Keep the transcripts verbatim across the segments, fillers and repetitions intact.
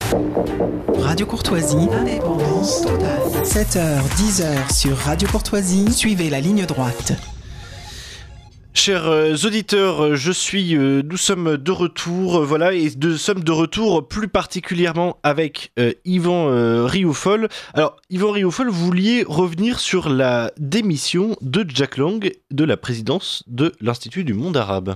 Radio Courtoisie, indépendance totale. sept heures, dix heures sur Radio Courtoisie, suivez la ligne droite. Chers euh, auditeurs, euh, je suis, euh, nous sommes de retour, euh, voilà, et nous sommes de retour plus particulièrement avec euh, Yvan euh, Rioufol. Alors, Yvan Rioufol, vous vouliez revenir sur la démission de Jack Lang de la présidence de l'Institut du monde arabe.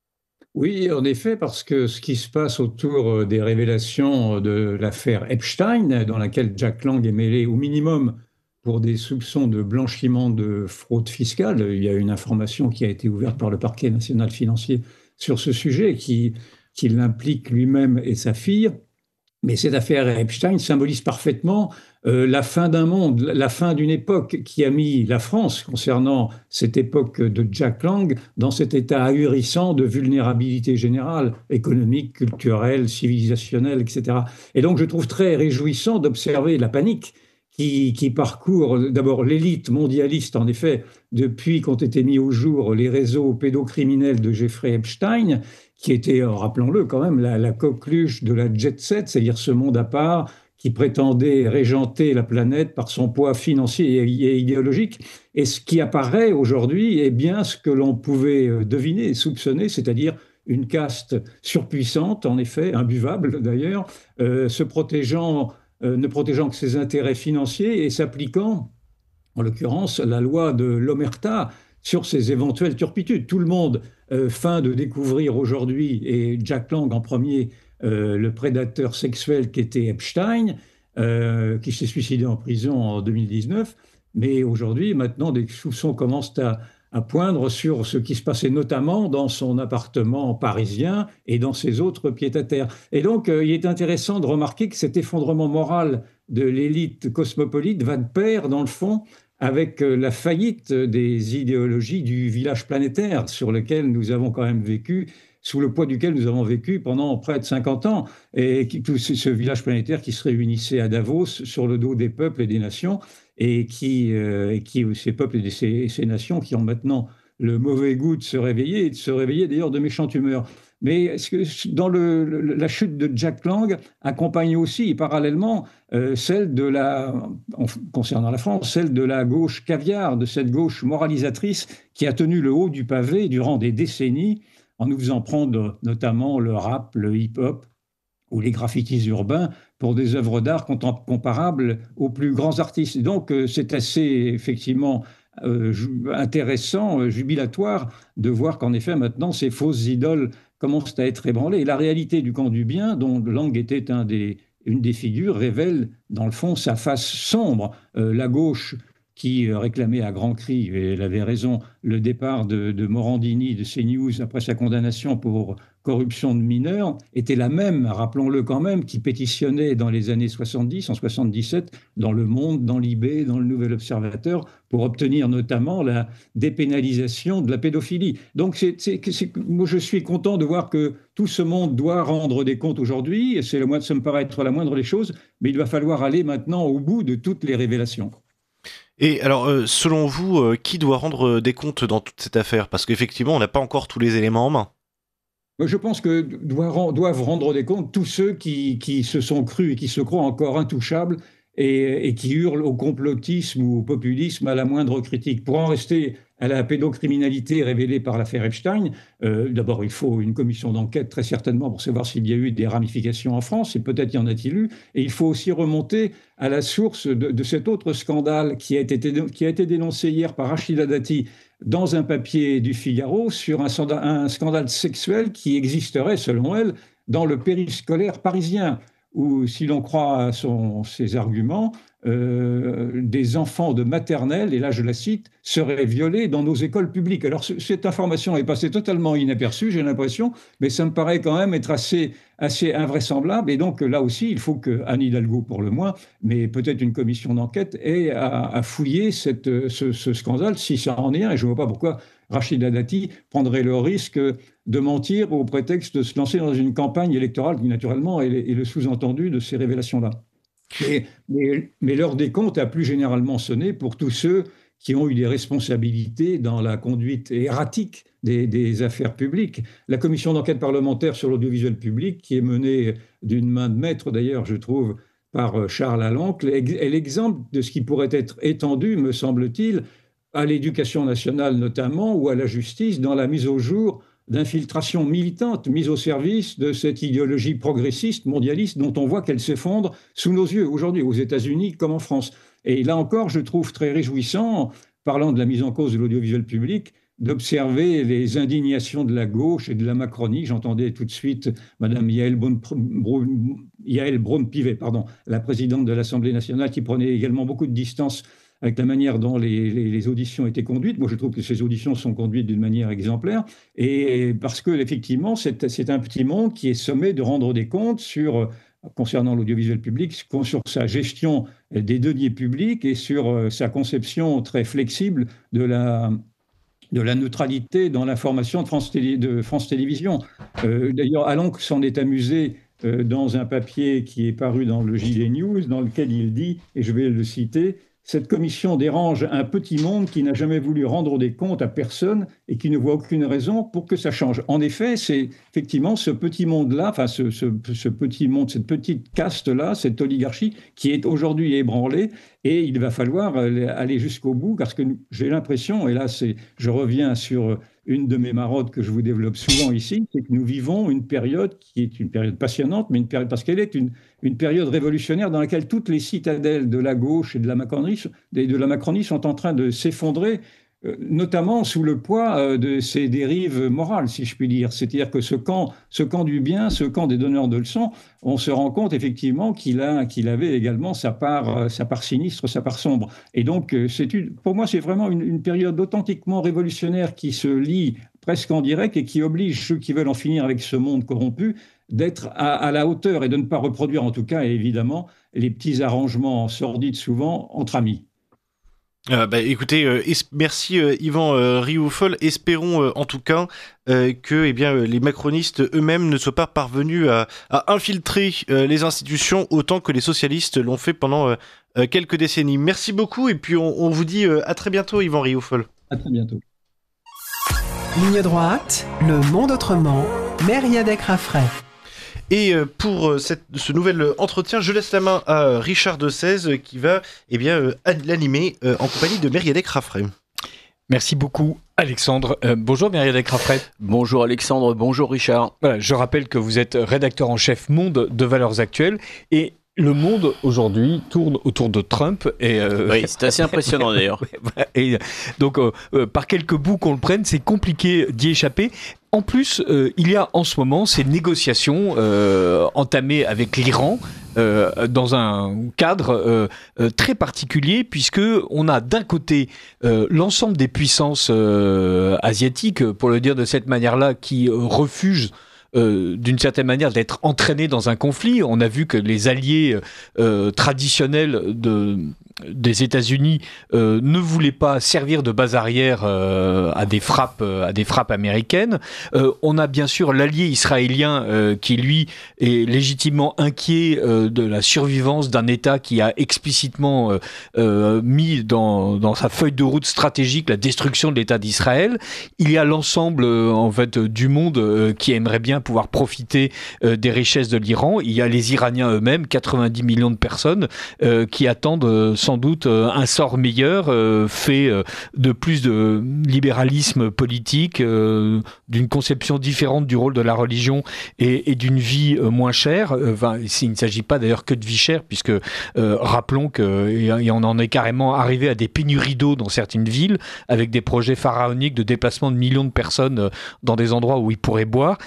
Oui, en effet, parce que ce qui se passe autour des révélations de l'affaire Epstein, dans laquelle Jack Lang est mêlé au minimum pour des soupçons de blanchiment de fraude fiscale, il y a une information qui a été ouverte par le parquet national financier sur ce sujet qui, qui l'implique lui-même et sa fille. Mais cette affaire Epstein symbolise parfaitement euh, la fin d'un monde, la fin d'une époque qui a mis la France, concernant cette époque de Jack Lang, dans cet état ahurissant de vulnérabilité générale, économique, culturelle, civilisationnelle, et cetera. Et donc je trouve très réjouissant d'observer la panique qui, qui parcourt d'abord l'élite mondialiste, en effet, depuis qu'ont été mis au jour les réseaux pédocriminels de Jeffrey Epstein, qui était, rappelons-le quand même, la, la coqueluche de la jet set, c'est-à-dire ce monde à part qui prétendait régenter la planète par son poids financier et idéologique. Et ce qui apparaît aujourd'hui est bien ce que l'on pouvait deviner et soupçonner, c'est-à-dire une caste surpuissante, en effet, imbuvable d'ailleurs, euh, se protégeant, euh, ne protégeant que ses intérêts financiers et s'appliquant, en l'occurrence, la loi de l'omerta sur ses éventuelles turpitudes. Tout le monde euh, feint de découvrir aujourd'hui, et Jack Lang en premier, euh, le prédateur sexuel qu'était Epstein, euh, qui s'est suicidé en prison en deux mille dix-neuf. Mais aujourd'hui, maintenant, des soupçons commencent à, à poindre sur ce qui se passait notamment dans son appartement parisien et dans ses autres pieds-à-terre. Et donc, euh, il est intéressant de remarquer que cet effondrement moral de l'élite cosmopolite va de pair, dans le fond, avec la faillite des idéologies du village planétaire sur lequel nous avons quand même vécu, sous le poids duquel nous avons vécu pendant près de cinquante ans, et qui, tout ce village planétaire qui se réunissait à Davos sur le dos des peuples et des nations, et qui, euh, et qui ces peuples et ces, et ces nations qui ont maintenant le mauvais goût de se réveiller, et de se réveiller d'ailleurs de méchante humeur. Mais est-ce que dans le, le, la chute de Jack Lang accompagne aussi, parallèlement, euh, celle de la, en, concernant la France, celle de la gauche caviar, de cette gauche moralisatrice qui a tenu le haut du pavé durant des décennies, en nous faisant prendre notamment le rap, le hip-hop ou les graffitis urbains pour des œuvres d'art comparables aux plus grands artistes. Et donc, euh, c'est assez, effectivement, euh, intéressant, jubilatoire, de voir qu'en effet, maintenant, ces fausses idoles commencent à être ébranlées. Et la réalité du camp du bien, dont Lang était un des, une des figures, révèle, dans le fond, sa face sombre. Euh, la gauche qui réclamait à grands cris, et elle avait raison, le départ de, de Morandini de CNews après sa condamnation pour corruption de mineurs, était la même, rappelons-le quand même, qui pétitionnait dans les années soixante-dix, en soixante-dix-sept, dans Le Monde, dans l'I B, dans le Nouvel Observateur, pour obtenir notamment la dépénalisation de la pédophilie. Donc c'est, c'est, c'est, moi je suis content de voir que tout ce monde doit rendre des comptes aujourd'hui, et c'est le moins, ça me paraît être la moindre des choses, mais il va falloir aller maintenant au bout de toutes les révélations. Et alors, euh, selon vous, euh, qui doit rendre des comptes dans toute cette affaire ? Parce qu'effectivement, on n'a pas encore tous les éléments en main. Je pense que doivent rendre des comptes tous ceux qui, qui se sont crus et qui se croient encore intouchables et, et qui hurlent au complotisme ou au populisme à la moindre critique. Pour en rester à la pédocriminalité révélée par l'affaire Epstein, euh, d'abord il faut une commission d'enquête très certainement pour savoir s'il y a eu des ramifications en France, et peut-être y en a-t-il eu, et il faut aussi remonter à la source de, de cet autre scandale qui a, été, qui a été dénoncé hier par Rachida Dati dans un papier du Figaro sur un, un scandale sexuel qui existerait, selon elle, dans le périscolaire parisien, où, si l'on croit à son, ses arguments, euh, des enfants de maternelle, et là je la cite, seraient violés dans nos écoles publiques. Alors c- cette information est passée totalement inaperçue, j'ai l'impression, mais ça me paraît quand même être assez, assez invraisemblable. Et donc là aussi, il faut que Anne Hidalgo, pour le moins, mais peut-être une commission d'enquête, ait à, à fouiller cette, ce, ce scandale, si ça en est un. Et je ne vois pas pourquoi Rachida Dati prendrait le risque de mentir au prétexte de se lancer dans une campagne électorale qui, naturellement, est, est le sous-entendu de ces révélations-là. Mais, mais, mais l'heure des comptes a plus généralement sonné pour tous ceux qui ont eu des responsabilités dans la conduite erratique des, des affaires publiques. La commission d'enquête parlementaire sur l'audiovisuel public, qui est menée d'une main de maître d'ailleurs, je trouve, par Charles Alancle, est l'exemple de ce qui pourrait être étendu, me semble-t-il, à l'éducation nationale notamment, ou à la justice, dans la mise au jour d'infiltration militante, mise au service de cette idéologie progressiste, mondialiste, dont on voit qu'elle s'effondre sous nos yeux aujourd'hui, aux États-Unis comme en France. Et là encore, je trouve très réjouissant, parlant de la mise en cause de l'audiovisuel public, d'observer les indignations de la gauche et de la Macronie. J'entendais tout de suite Mme Yaël Braun-Pivet, pardon, la présidente de l'Assemblée nationale, qui prenait également beaucoup de distance avec la manière dont les, les, les auditions étaient conduites. Moi, je trouve que ces auditions sont conduites d'une manière exemplaire, et parce que effectivement, c'est, c'est un petit monde qui est sommé de rendre des comptes sur, concernant l'audiovisuel public, sur sa gestion des deniers publics et sur sa conception très flexible de la, de la neutralité dans l'information de France, Télé, de France Télévisions. Euh, d'ailleurs, Alancle s'en est amusé euh, dans un papier qui est paru dans le J D News, dans lequel il dit, et je vais le citer, cette commission dérange un petit monde qui n'a jamais voulu rendre des comptes à personne et qui ne voit aucune raison pour que ça change. En effet, c'est effectivement ce petit monde-là, enfin ce, ce, ce petit monde, cette petite caste-là, cette oligarchie qui est aujourd'hui ébranlée, et il va falloir aller jusqu'au bout, parce que j'ai l'impression, et là c'est, je reviens sur une de mes marottes que je vous développe souvent ici, c'est que nous vivons une période qui est une période passionnante, mais une période, parce qu'elle est une, une période révolutionnaire dans laquelle toutes les citadelles de la gauche et de la Macronie, de la Macronie sont en train de s'effondrer, notamment sous le poids de ces dérives morales, si je puis dire. C'est-à-dire que ce camp, ce camp du bien, ce camp des donneurs de leçons, on se rend compte effectivement qu'il, a, qu'il avait également sa part, sa part sinistre, sa part sombre. Et donc, c'est une, pour moi, c'est vraiment une, une période authentiquement révolutionnaire qui se lie presque en direct et qui oblige ceux qui veulent en finir avec ce monde corrompu d'être à, à la hauteur et de ne pas reproduire, en tout cas, évidemment, les petits arrangements sordides souvent entre amis. Euh, bah, écoutez, euh, es- merci euh, Yvan euh, Rioufol. Espérons euh, en tout cas euh, que eh bien, euh, les macronistes eux-mêmes ne soient pas parvenus à, à infiltrer euh, les institutions autant que les socialistes l'ont fait pendant euh, euh, quelques décennies. Merci beaucoup et puis on, on vous dit euh, à très bientôt Yvan Rioufol. À très bientôt. Ligne droite, le monde autrement, Mériadec Raffray. Et pour cette, ce nouvel entretien, je laisse la main à Richard de Sèze qui va eh bien, l'animer en compagnie de Mériadec Raffray. Merci beaucoup Alexandre. Euh, bonjour Mériadec Raffray. Bonjour Alexandre, bonjour Richard. Voilà, je rappelle que vous êtes rédacteur en chef Monde de Valeurs Actuelles et le monde aujourd'hui tourne autour de Trump. Et euh... Oui, c'est assez impressionnant d'ailleurs. Et donc, euh, euh, par quelques bouts qu'on le prenne, c'est compliqué d'y échapper. En plus, euh, il y a en ce moment ces négociations euh, entamées avec l'Iran euh, dans un cadre euh, euh, très particulier, puisque on a d'un côté euh, l'ensemble des puissances euh, asiatiques, pour le dire de cette manière-là, qui euh, refusent Euh, d'une certaine manière d'être entraînés dans un conflit. On a vu que les alliés euh, traditionnels de, des États-Unis euh, ne voulaient pas servir de base arrière euh, à des frappes, à des frappes américaines. Euh, on a bien sûr l'allié israélien euh, qui lui est légitimement inquiet euh, de la survivance d'un État qui a explicitement euh, euh, mis dans, dans sa feuille de route stratégique la destruction de l'État d'Israël. Il y a l'ensemble euh, en fait du monde euh, qui aimerait bien pouvoir profiter euh, des richesses de l'Iran. Il y a les Iraniens eux-mêmes, quatre-vingt-dix millions de personnes euh, qui attendent euh, sans doute euh, un sort meilleur, euh, fait euh, de plus de libéralisme politique, euh, d'une conception différente du rôle de la religion et, et d'une vie euh, moins chère. Enfin, il ne s'agit pas d'ailleurs que de vie chère, puisque euh, rappelons qu'on en est carrément arrivé à des pénuries d'eau dans certaines villes, avec des projets pharaoniques de déplacement de millions de personnes euh, dans des endroits où ils pourraient boire.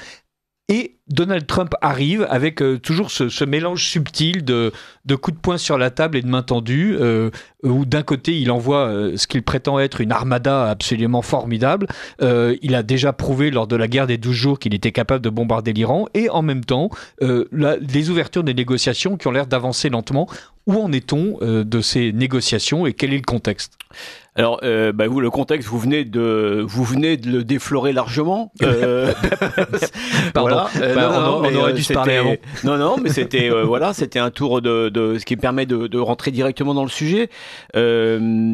Et Donald Trump arrive avec euh, toujours ce, ce mélange subtil de, de coups de poing sur la table et de main tendue, euh, où d'un côté il envoie euh, ce qu'il prétend être une armada absolument formidable. Euh, il a déjà prouvé lors de la guerre des douze jours qu'il était capable de bombarder l'Iran, et en même temps euh, la, les ouvertures des négociations qui ont l'air d'avancer lentement. Où en est-on euh, de ces négociations et quel est le contexte ? Alors, euh, bah vous, le contexte, vous venez de, vous venez de le déflorer largement. Euh, Pardon. Voilà. Euh, bah, non, on, non, on mais, aurait euh, dû se parler avant. Non, non, mais c'était euh, voilà, c'était un tour de, de ce qui me permet de, de rentrer directement dans le sujet. Euh,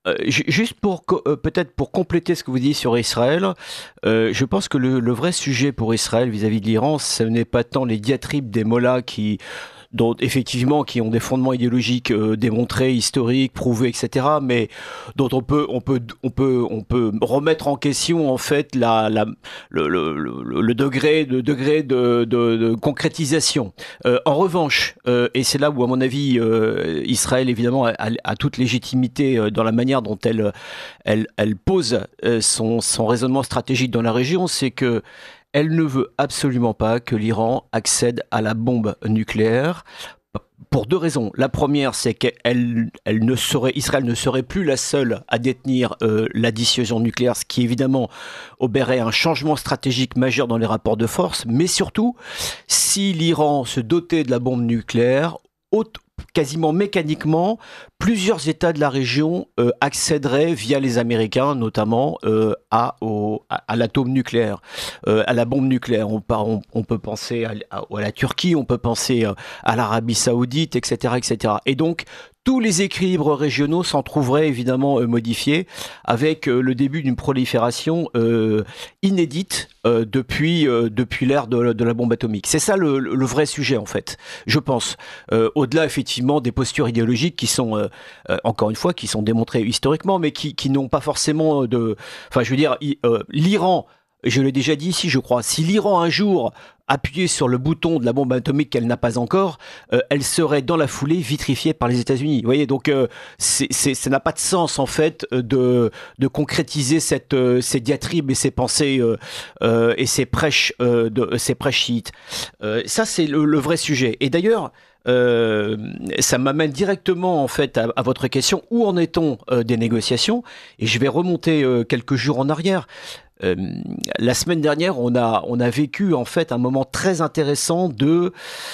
Euh, juste pour euh, peut-être pour compléter ce que vous dites sur Israël, euh, je pense que le, le vrai sujet pour Israël vis-à-vis de l'Iran, ce n'est pas tant les diatribes des mollahs qui dont effectivement qui ont des fondements idéologiques euh, démontrés, historiques, prouvés, et cetera, mais dont on peut on peut on peut on peut remettre en question en fait la, la le, le, le, le degré de degré de, de, de concrétisation. Euh, en revanche, euh, et c'est là où à mon avis euh, Israël évidemment a, a toute légitimité euh, dans la manière dont elle elle elle pose euh, son son raisonnement stratégique dans la région, c'est que elle ne veut absolument pas que l'Iran accède à la bombe nucléaire pour deux raisons. La première, c'est qu'elle elle ne serait, Israël ne serait plus la seule à détenir euh, la dissuasion nucléaire, ce qui évidemment obérerait un changement stratégique majeur dans les rapports de force. Mais surtout, si l'Iran se dotait de la bombe nucléaire, haute quasiment mécaniquement, plusieurs États de la région euh, accéderaient via les Américains, notamment euh, à, au, à, à l'atome nucléaire, euh, à la bombe nucléaire. On, on, on peut penser à, à, à la Turquie, on peut penser à, à l'Arabie Saoudite, et cetera, et cetera. Et donc, tous les équilibres régionaux s'en trouveraient évidemment euh, modifiés avec euh, le début d'une prolifération euh, inédite euh, depuis, euh, depuis l'ère de, de la bombe atomique. C'est ça le, le vrai sujet en fait, je pense. Euh, au-delà effectivement des postures idéologiques qui sont, euh, euh, encore une fois, qui sont démontrées historiquement, mais qui, qui n'ont pas forcément de... Enfin, je veux dire, i- euh, l'Iran, je l'ai déjà dit ici, je crois, si l'Iran un jour appuyait sur le bouton de la bombe atomique qu'elle n'a pas encore, euh, elle serait dans la foulée vitrifiée par les États-Unis. Vous voyez, donc euh, c'est, c'est, ça n'a pas de sens en fait de, de concrétiser cette, euh, ces diatribes et ces pensées euh, euh, et ces prêches, euh, de, ces prêches chiites. Euh, ça, c'est le, le vrai sujet. Et d'ailleurs, Euh, ça m'amène directement en fait à, à votre question, où en est-on euh, des négociations? Et je vais remonter euh, quelques jours en arrière. Euh, la semaine dernière, on a on a vécu en fait un moment très intéressant de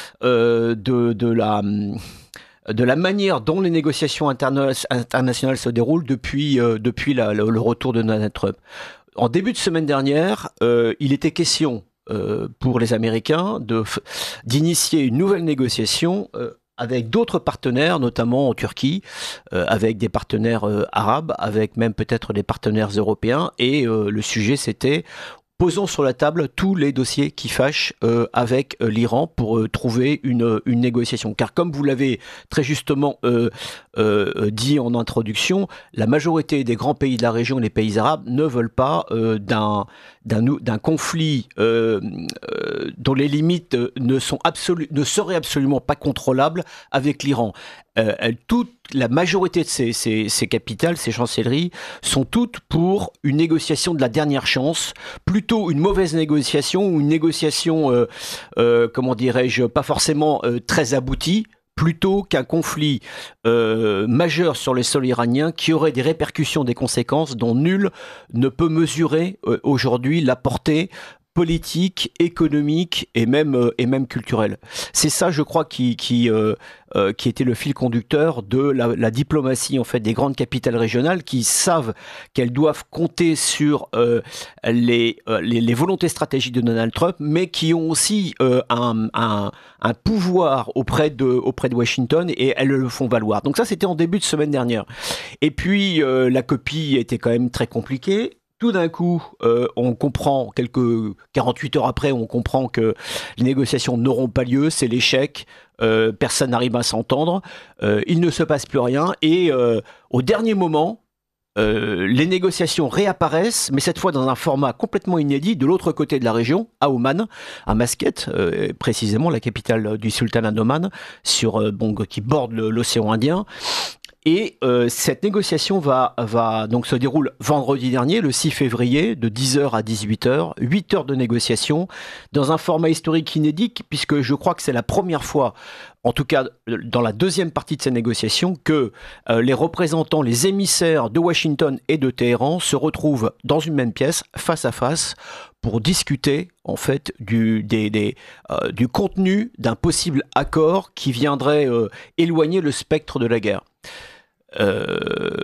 euh, de de la de la manière dont les négociations interna- internationales se déroulent depuis euh, depuis la, le, le retour de Donald Trump. En début de semaine dernière, euh, il était question Euh, pour les Américains de, d'initier une nouvelle négociation euh, avec d'autres partenaires, notamment en Turquie, euh, avec des partenaires euh, arabes, avec même peut-être des partenaires européens. Et euh, le sujet, c'était posons sur la table tous les dossiers qui fâchent euh, avec euh, l'Iran pour euh, trouver une, une négociation. Car comme vous l'avez très justement euh, euh, dit en introduction, la majorité des grands pays de la région, les pays arabes, ne veulent pas euh, d'un, d'un, d'un conflit euh, euh, dont les limites ne, sont absolu- ne seraient absolument pas contrôlables avec l'Iran. Euh, elle, toute la majorité de ces, ces, ces capitales, ces chancelleries, sont toutes pour une négociation de la dernière chance, plutôt une mauvaise négociation ou une négociation, euh, euh, comment dirais-je, pas forcément euh, très aboutie, plutôt qu'un conflit euh, majeur sur le sol iranien qui aurait des répercussions, des conséquences dont nul ne peut mesurer euh, aujourd'hui la portée politique, économique et même euh, et même culturelle. C'est ça, je crois, qui qui euh, euh, qui était le fil conducteur de la, la diplomatie en fait des grandes capitales régionales qui savent qu'elles doivent compter sur euh, les, euh, les les volontés stratégiques de Donald Trump, mais qui ont aussi euh, un, un un pouvoir auprès de auprès de Washington et elles le font valoir. Donc ça, c'était en début de semaine dernière. Et puis euh, la copie était quand même très compliquée. Tout d'un coup, euh, on comprend, quelques quarante-huit heures après, on comprend que les négociations n'auront pas lieu, c'est l'échec, euh, personne n'arrive à s'entendre, euh, il ne se passe plus rien, et euh, au dernier moment, euh, les négociations réapparaissent, mais cette fois dans un format complètement inédit, de l'autre côté de la région, à Oman, à Mascate, euh, précisément la capitale du sultanat d'Oman, sur, euh, bon, qui borde le, l'océan Indien. Et euh, cette négociation va, va donc se déroule vendredi dernier, le six février, de dix heures à dix-huit heures, huit heures de négociation, dans un format historique inédit, puisque je crois que c'est la première fois, en tout cas dans la deuxième partie de ces négociations, que euh, les représentants, les émissaires de Washington et de Téhéran se retrouvent dans une même pièce, face à face, pour discuter en fait du, des, des, euh, du contenu d'un possible accord qui viendrait euh, éloigner le spectre de la guerre. Euh,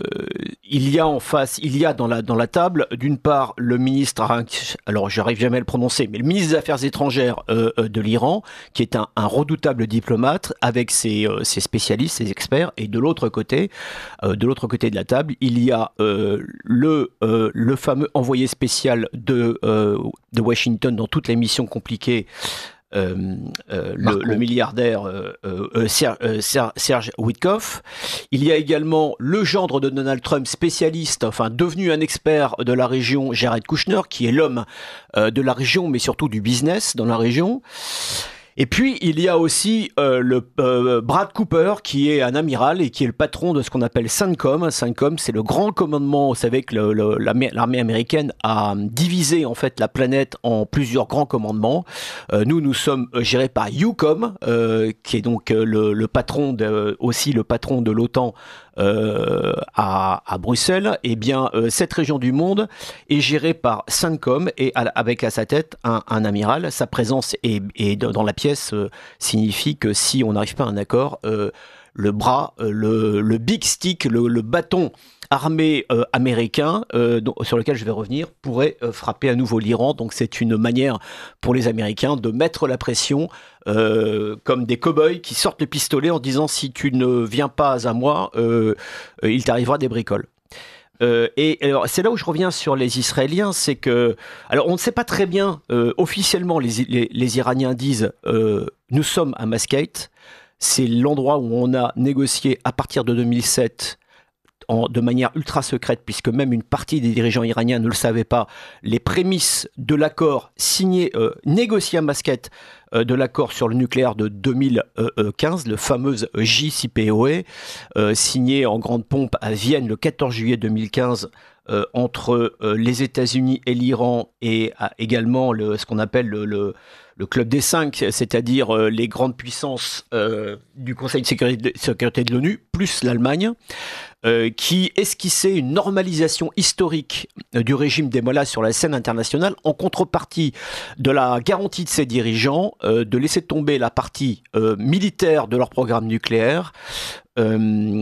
il y a en face, il y a dans la, dans la table, d'une part, le ministre, alors j'arrive jamais à le prononcer, mais le ministre des Affaires étrangères euh, de l'Iran, qui est un, un redoutable diplomate avec ses, euh, ses spécialistes, ses experts, et de l'autre côté, euh, de l'autre côté de la table, il y a euh, le, euh, le fameux envoyé spécial de, euh, de Washington dans toutes les missions compliquées, Euh, euh, le, le milliardaire euh, euh, Serge, euh, Serge Witkoff. Il y a également le gendre de Donald Trump, spécialiste, enfin devenu un expert de la région, Jared Kushner, qui est l'homme euh, de la région, mais surtout du business dans la région. Et puis, il y a aussi euh, le euh, Brad Cooper, qui est un amiral et qui est le patron de ce qu'on appelle CENTCOM. CENTCOM, c'est le grand commandement. Vous savez que le, le, l'armée américaine a divisé en fait la planète en plusieurs grands commandements. Euh, nous, nous sommes gérés par EUCOM, euh, qui est donc le, le patron de, aussi le patron de l'OTAN euh, à, à Bruxelles. Et bien, euh, cette région du monde est gérée par CENTCOM et à, avec à sa tête un, un amiral. Sa présence est, est dans la pièce Euh, signifie que si on n'arrive pas à un accord, euh, le bras, euh, le, le big stick, le, le bâton armé euh, américain, euh, dont, sur lequel je vais revenir, pourrait euh, frapper à nouveau l'Iran. Donc c'est une manière pour les Américains de mettre la pression euh, comme des cow-boys qui sortent le pistolet en disant si tu ne viens pas à moi, euh, euh, il t'arrivera des bricoles. Euh, et alors, c'est là où je reviens sur les Israéliens, c'est que, alors on ne sait pas très bien, euh, officiellement les, les, les Iraniens disent euh, nous sommes à Mascate, c'est l'endroit où on a négocié à partir de deux mille sept en, de manière ultra secrète, puisque même une partie des dirigeants iraniens ne le savaient pas, les prémices de l'accord signé, euh, négocié à Mascate, euh, de l'accord sur le nucléaire de deux mille quinze, le fameux J C P O A, euh, signé en grande pompe à Vienne le quatorze juillet deux mille quinze, euh, entre euh, les États-Unis et l'Iran, et euh, également le, ce qu'on appelle le, le le club des cinq, c'est-à-dire euh, les grandes puissances euh, du Conseil de sécurité, de sécurité de l'ONU, plus l'Allemagne, euh, qui esquissait une normalisation historique euh, du régime des Mollahs sur la scène internationale, en contrepartie de la garantie de ses dirigeants euh, de laisser tomber la partie euh, militaire de leur programme nucléaire. Euh,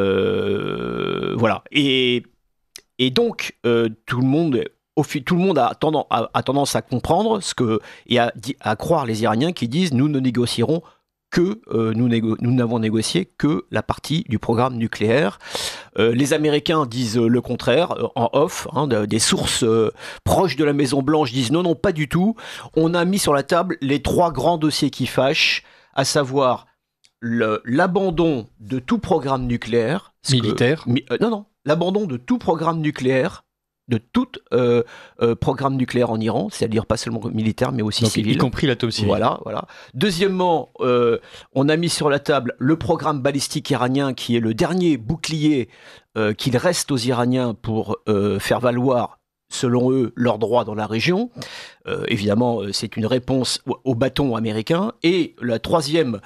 euh, voilà. Et, et donc, euh, tout le monde... Tout le monde a tendance, a, a tendance à comprendre ce que, et à, à croire les Iraniens qui disent nous ne négocierons que, euh, nous, négo, nous n'avons négocié que la partie du programme nucléaire. Euh, les Américains disent le contraire, euh, en off, hein, de, des sources euh, proches de la Maison-Blanche disent non, non, pas du tout. On a mis sur la table les trois grands dossiers qui fâchent, à savoir le, l'abandon de tout programme nucléaire. Militaire que, euh, Non, non, l'abandon de tout programme nucléaire, de tout euh, euh, programme nucléaire en Iran, c'est-à-dire pas seulement militaire, mais aussi donc, civil. Y compris l'atome civil. Voilà, voilà. Deuxièmement, euh, on a mis sur la table le programme balistique iranien, qui est le dernier bouclier euh, qu'il reste aux Iraniens pour euh, faire valoir, selon eux, leurs droits dans la région. Euh, évidemment, c'est une réponse au, au bâton américain. Et la troisième...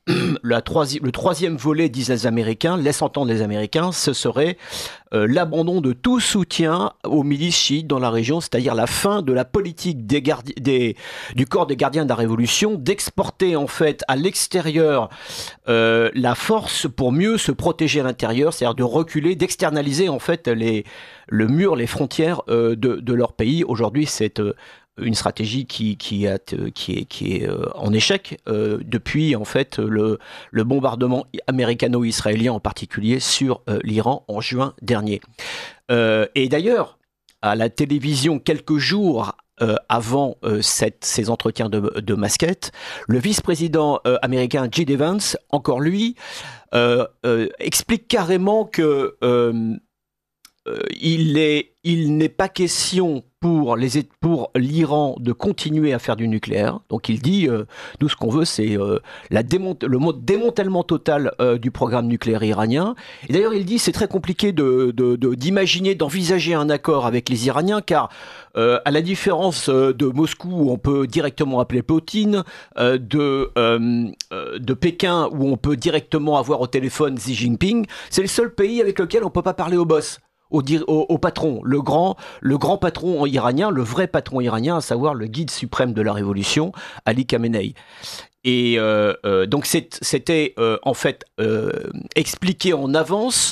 La troisi- le troisième volet, disent les Américains, laisse entendre les Américains, ce serait euh, l'abandon de tout soutien aux milices chiites dans la région, c'est-à-dire la fin de la politique des gardi- des, du corps des gardiens de la révolution, d'exporter en fait à l'extérieur euh, la force pour mieux se protéger à l'intérieur, c'est-à-dire de reculer, d'externaliser en fait les, le mur, les frontières euh, de, de leur pays. Aujourd'hui, c'est... Euh, une stratégie qui, qui, a, qui est, qui est euh, en échec euh, depuis en fait le, le bombardement américano-israélien en particulier sur euh, l'Iran en juin dernier. Euh, et d'ailleurs, à la télévision, quelques jours euh, avant euh, cette, ces entretiens de, de Mascate, le vice-président euh, américain J D Vance, encore lui, euh, euh, explique carrément que euh, euh, il est, il n'est pas question pour, les, pour l'Iran de continuer à faire du nucléaire. Donc il dit, euh, nous ce qu'on veut c'est euh, la démont- le mot démantèlement total euh, du programme nucléaire iranien. Et d'ailleurs il dit c'est très compliqué de, de, de, d'imaginer, d'envisager un accord avec les Iraniens, car euh, à la différence euh, de Moscou où on peut directement appeler Poutine, euh, de, euh, de Pékin où on peut directement avoir au téléphone Xi Jinping, c'est le seul pays avec lequel on ne peut pas parler au boss. Au, au, au patron, le grand, le grand patron iranien, le vrai patron iranien, à savoir le guide suprême de la révolution, Ali Khamenei. Et euh, euh, donc c'est, c'était euh, en fait euh, expliqué en avance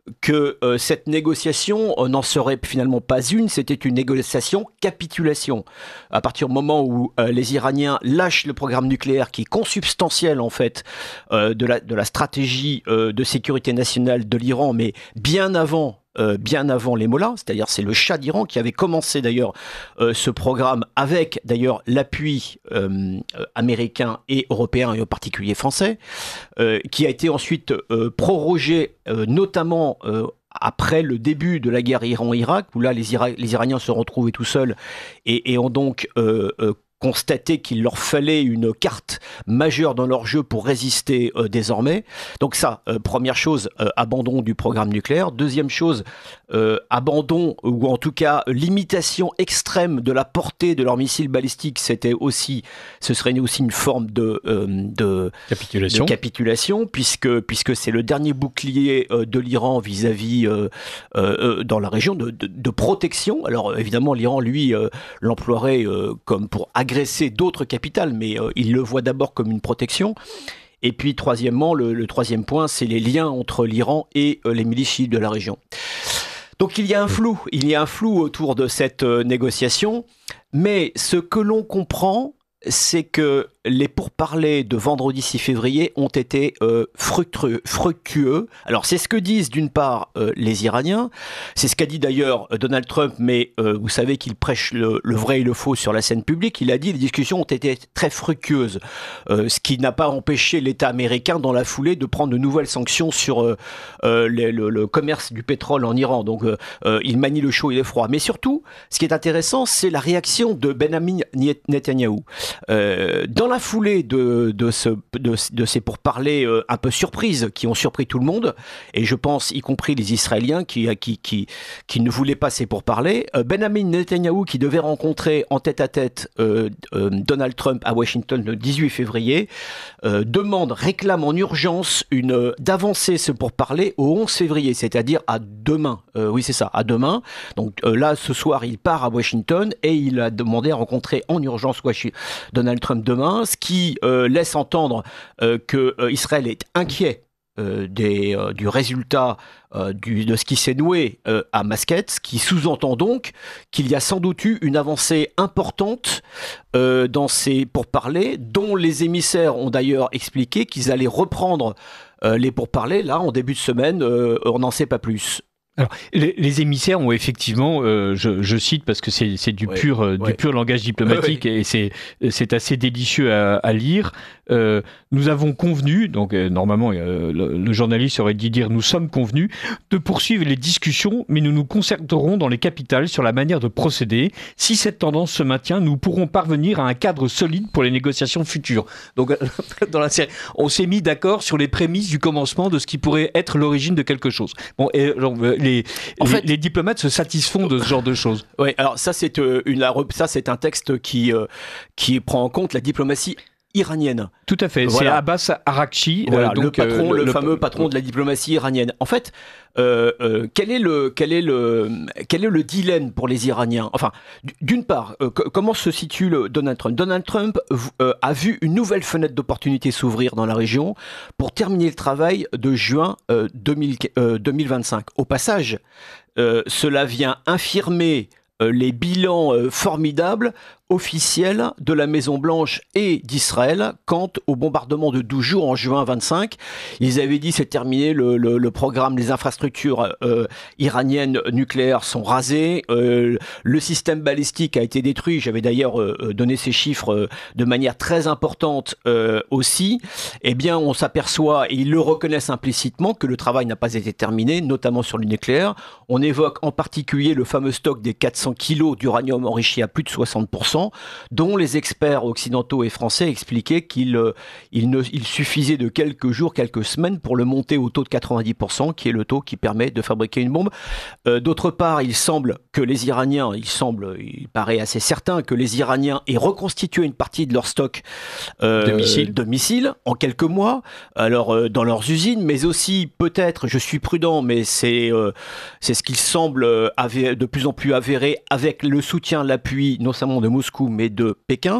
que euh, cette négociation euh, n'en serait finalement pas une, c'était une négociation capitulation. À partir du moment où euh, les Iraniens lâchent le programme nucléaire qui est consubstantiel en fait euh, de, la, de la stratégie euh, de sécurité nationale de l'Iran, mais bien avant Euh, bien avant les mollahs, c'est-à-dire c'est le Shah d'Iran qui avait commencé d'ailleurs euh, ce programme avec d'ailleurs l'appui euh, américain et européen et en particulier français, euh, qui a été ensuite euh, prorogé euh, notamment euh, après le début de la guerre Iran-Irak, où là les, Ira- les Iraniens se retrouvaient tout seuls et, et ont donc euh, euh, constaté qu'il leur fallait une carte majeure dans leur jeu pour résister euh, désormais. Donc ça, euh, première chose, euh, abandon du programme nucléaire. Deuxième chose, euh, abandon ou en tout cas limitation extrême de la portée de leurs missiles balistiques. C'était aussi, ce serait aussi une forme de, euh, de, Capitulation. de capitulation, puisque puisque c'est le dernier bouclier euh, de l'Iran vis-à-vis euh, euh, dans la région de, de, de protection. Alors évidemment, l'Iran lui euh, l'emploierait euh, comme pour agresser d'autres capitales, mais euh, il le voit d'abord comme une protection. Et puis, troisièmement, le, le troisième point, c'est les liens entre l'Iran et euh, les milices chiites de la région. Donc, il y a un flou, il y a un flou autour de cette euh, négociation, mais ce que l'on comprend, c'est que les pourparlers de vendredi six février ont été euh, fructueux, fructueux. Alors c'est ce que disent d'une part euh, les Iraniens, c'est ce qu'a dit d'ailleurs euh, Donald Trump, mais euh, vous savez qu'il prêche le, le vrai et le faux sur la scène publique. Il a dit les discussions ont été très fructueuses, euh, ce qui n'a pas empêché l'État américain dans la foulée de prendre de nouvelles sanctions sur euh, euh, le, le, le commerce du pétrole en Iran. Donc euh, euh, il manie le chaud et le froid. Mais surtout, ce qui est intéressant, c'est la réaction de Benjamin Netanyahou. Euh, dans la foulée de, de, ce, de, de ces pourparlers euh, un peu surprises qui ont surpris tout le monde, et je pense y compris les Israéliens qui, qui, qui, qui ne voulaient pas ces pourparlers, euh, Benjamin Netanyahou qui devait rencontrer en tête-à-tête euh, euh, Donald Trump à Washington le dix-huit février, euh, demande, réclame en urgence une, euh, d'avancer ce pourparler au onze février, c'est-à-dire à demain. Euh, oui, c'est ça, à demain. Donc euh, là, ce soir, il part à Washington et il a demandé à rencontrer en urgence Donald Trump demain, ce qui euh, laisse entendre euh, que euh, Israël est inquiet euh, des, euh, du résultat euh, du, de ce qui s'est noué euh, à Mascate, ce qui sous-entend donc qu'il y a sans doute eu une avancée importante euh, dans ces pourparlers, dont les émissaires ont d'ailleurs expliqué qu'ils allaient reprendre euh, les pourparlers. Là, en début de semaine, euh, on n'en sait pas plus. Alors, les, les émissaires ont effectivement, euh, je, je cite parce que c'est, c'est du, ouais, pur, euh, ouais. du pur langage diplomatique ouais. et c'est, c'est assez délicieux à, à lire. Euh, nous avons convenu, donc euh, normalement euh, le, le journaliste aurait dû dire nous sommes convenus de poursuivre les discussions, mais nous nous concerterons dans les capitales sur la manière de procéder. Si cette tendance se maintient, nous pourrons parvenir à un cadre solide pour les négociations futures. Donc dans la série, on s'est mis d'accord sur les prémices du commencement de ce qui pourrait être l'origine de quelque chose. Bon, et genre, les, en les, fait, les diplomates se satisfont de ce genre de choses. Oui, alors ça c'est euh, une ça c'est un texte qui euh, qui prend en compte la diplomatie iranienne. Tout à fait, voilà. C'est Abbas Araghchi, voilà, euh, donc, le patron, euh, le, le, le fameux patron de la diplomatie iranienne. En fait, euh, euh, quel est le quel est le quel est le dilemme pour les Iraniens? Enfin, d'une part, euh, comment se situe le Donald Trump? Donald Trump euh, a vu une nouvelle fenêtre d'opportunité s'ouvrir dans la région pour terminer le travail de juin euh, deux mille, euh, deux mille vingt-cinq. Au passage, euh, cela vient infirmer euh, les bilans euh, formidables officielle de la Maison-Blanche et d'Israël quant au bombardement de douze jours en juin vingt-cinq. Ils avaient dit c'est terminé, le, le, le programme, les infrastructures euh, iraniennes nucléaires sont rasées, euh, le système balistique a été détruit. J'avais d'ailleurs euh, donné ces chiffres euh, de manière très importante euh, aussi. Eh bien, on s'aperçoit, et ils le reconnaissent implicitement, que le travail n'a pas été terminé, notamment sur le nucléaire. On évoque en particulier le fameux stock des quatre cents kilos d'uranium enrichi à plus de soixante pour cent, dont les experts occidentaux et français expliquaient qu'il euh, il ne, il suffisait de quelques jours, quelques semaines pour le monter au taux de quatre-vingt-dix pour cent, qui est le taux qui permet de fabriquer une bombe. Euh, d'autre part, il semble que les Iraniens, il semble, il paraît assez certain que les Iraniens aient reconstitué une partie de leur stock euh, de, missiles. de missiles en quelques mois, alors euh, dans leurs usines, mais aussi peut-être, je suis prudent, mais c'est euh, c'est ce qu'il semble euh, avé- de plus en plus avéré avec le soutien, l'appui, notamment de Moscou, mais de Pékin,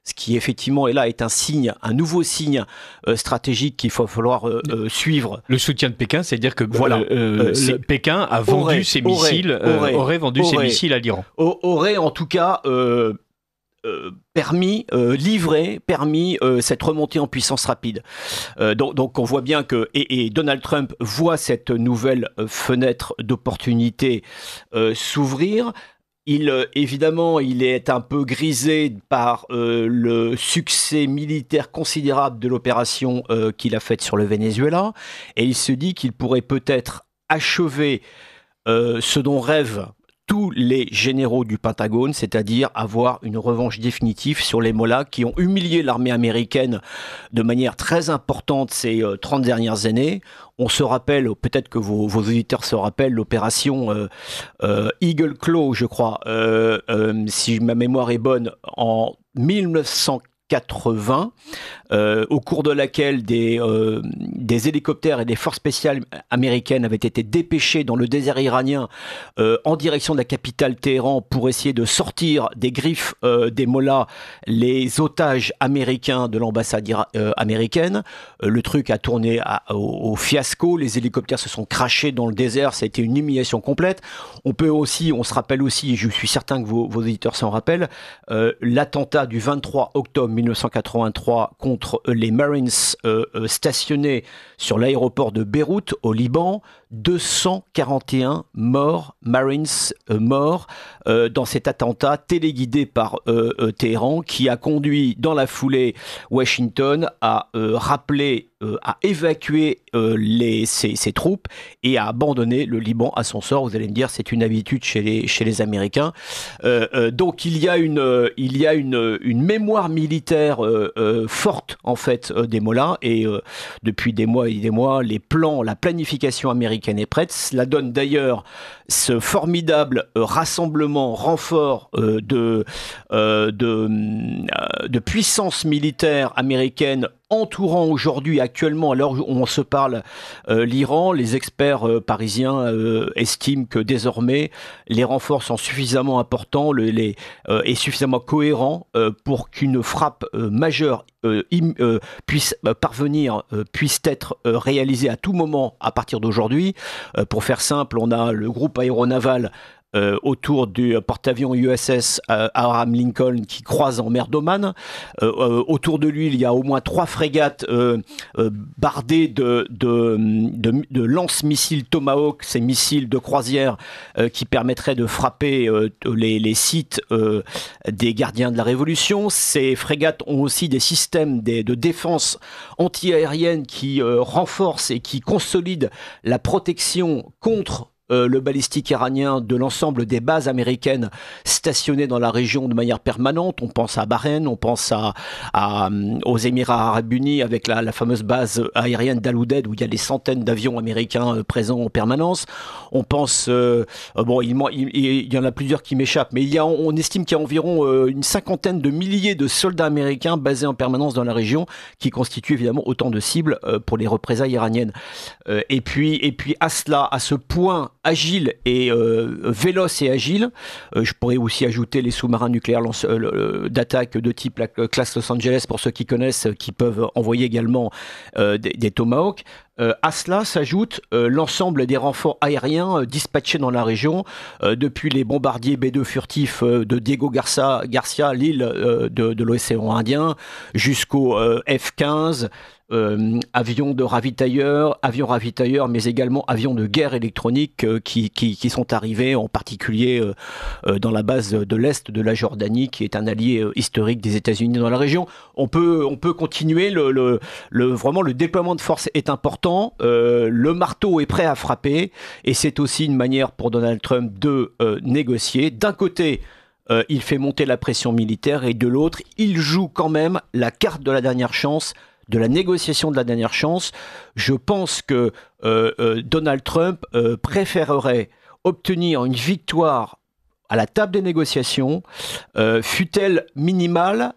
ce qui effectivement est là est un signe, un nouveau signe euh, stratégique qu'il va falloir euh, euh, suivre. Le soutien de Pékin, c'est-à-dire que voilà, euh, euh, le, Pékin a vendu aurait, ses missiles, aurait, aurait, euh, aurait vendu aurait, ses missiles à l'Iran. Aurait en tout cas euh, euh, permis, euh, livré, permis euh, cette remontée en puissance rapide. Euh, donc, donc on voit bien que et, et Donald Trump voit cette nouvelle fenêtre d'opportunité euh, s'ouvrir. Il, euh, évidemment, il est un peu grisé par euh, le succès militaire considérable de l'opération euh, qu'il a faite sur le Venezuela, et il se dit qu'il pourrait peut-être achever euh, ce dont rêvent tous les généraux du Pentagone, c'est-à-dire avoir une revanche définitive sur les Mollahs qui ont humilié l'armée américaine de manière très importante ces euh, trente dernières années. On se rappelle, peut-être que vos, vos auditeurs se rappellent, l'opération euh, euh, Eagle Claw, je crois, euh, euh, si ma mémoire est bonne, en mille neuf cent quatre-vingts, euh, au cours de laquelle des, euh, des hélicoptères et des forces spéciales américaines avaient été dépêchés dans le désert iranien euh, en direction de la capitale Téhéran pour essayer de sortir des griffes euh, des Mollahs les otages américains de l'ambassade ira- euh, américaine. Euh, le truc a tourné à, au, au fiasco, les hélicoptères se sont crashés dans le désert, ça a été une humiliation complète. On peut aussi, on se rappelle aussi, et je suis certain que vos, vos éditeurs s'en rappellent, euh, l'attentat du vingt-trois octobre mille neuf cent quatre-vingt-trois contre les Marines euh, euh, stationnés sur l'aéroport de Beyrouth au Liban. deux cent quarante et un morts, Marines euh, morts euh, dans cet attentat téléguidé par euh, euh, Téhéran, qui a conduit dans la foulée Washington à euh, rappeler, euh, à évacuer euh, les, ses, ses troupes et à abandonner le Liban à son sort. Vous allez me dire, c'est une habitude chez les, chez les Américains. Euh, euh, donc il y a une, euh, il y a une, une mémoire militaire euh, euh, forte en fait euh, des Mollahs, et euh, depuis des mois et des mois, les plans, la planification américaine est prête. Cela donne d'ailleurs ce formidable euh, rassemblement, renfort euh, de, euh, de, euh, de puissance militaire américaine entourant aujourd'hui, actuellement, à l'heure où on se parle, euh, l'Iran. Les experts euh, parisiens euh, estiment que désormais, les renforts sont suffisamment importants le, les, euh, et suffisamment cohérents euh, pour qu'une frappe euh, majeure euh, im, euh, puisse euh, parvenir, euh, puisse être euh, réalisée à tout moment à partir d'aujourd'hui. Euh, pour faire simple, on a le groupe aéronaval Euh, autour du porte-avions U S S euh, Abraham Lincoln qui croise en mer d'Oman. Euh, euh, autour de lui, il y a au moins trois frégates euh, euh, bardées de, de, de, de lance-missiles Tomahawk, ces missiles de croisière euh, qui permettraient de frapper euh, les, les sites euh, des gardiens de la Révolution. Ces frégates ont aussi des systèmes des, de défense anti-aérienne qui euh, renforcent et qui consolident la protection contre Euh, le balistique iranien de l'ensemble des bases américaines stationnées dans la région de manière permanente. On pense à Bahreïn, on pense à, à, aux Émirats arabes unis avec la, la fameuse base aérienne d'Al Udeid où il y a des centaines d'avions américains euh, présents en permanence. On pense, euh, euh, bon, il, il, il y en a plusieurs qui m'échappent, mais il y a, on estime qu'il y a environ euh, une cinquantaine de milliers de soldats américains basés en permanence dans la région, qui constituent évidemment autant de cibles euh, pour les représailles iraniennes. Euh, et puis, et puis à cela, à ce point agile et euh, véloce et agile. Euh, je pourrais aussi ajouter les sous-marins nucléaires lance, euh, d'attaque de type la classe Los Angeles, pour ceux qui connaissent, qui peuvent envoyer également euh, des, des Tomahawks. Euh, à cela s'ajoute euh, l'ensemble des renforts aériens euh, dispatchés dans la région, euh, depuis les bombardiers B deux furtifs euh, de Diego Garcia, Garcia l'île euh, de, de l'océan Indien, jusqu'au euh, F quinze, Euh, avions de ravitailleurs, avions ravitailleurs, mais également avions de guerre électronique euh, qui, qui, qui sont arrivés, en particulier euh, euh, dans la base de l'Est de la Jordanie, qui est un allié euh, historique des États-Unis dans la région. On peut, on peut continuer, le, le, le, vraiment le déploiement de force est important, euh, le marteau est prêt à frapper, et c'est aussi une manière pour Donald Trump de euh, négocier. D'un côté, euh, il fait monter la pression militaire, et de l'autre, il joue quand même la carte de la dernière chance, de la négociation de la dernière chance. Je pense que euh, euh, Donald Trump euh, préférerait obtenir une victoire à la table des négociations, euh, fût-elle minimale,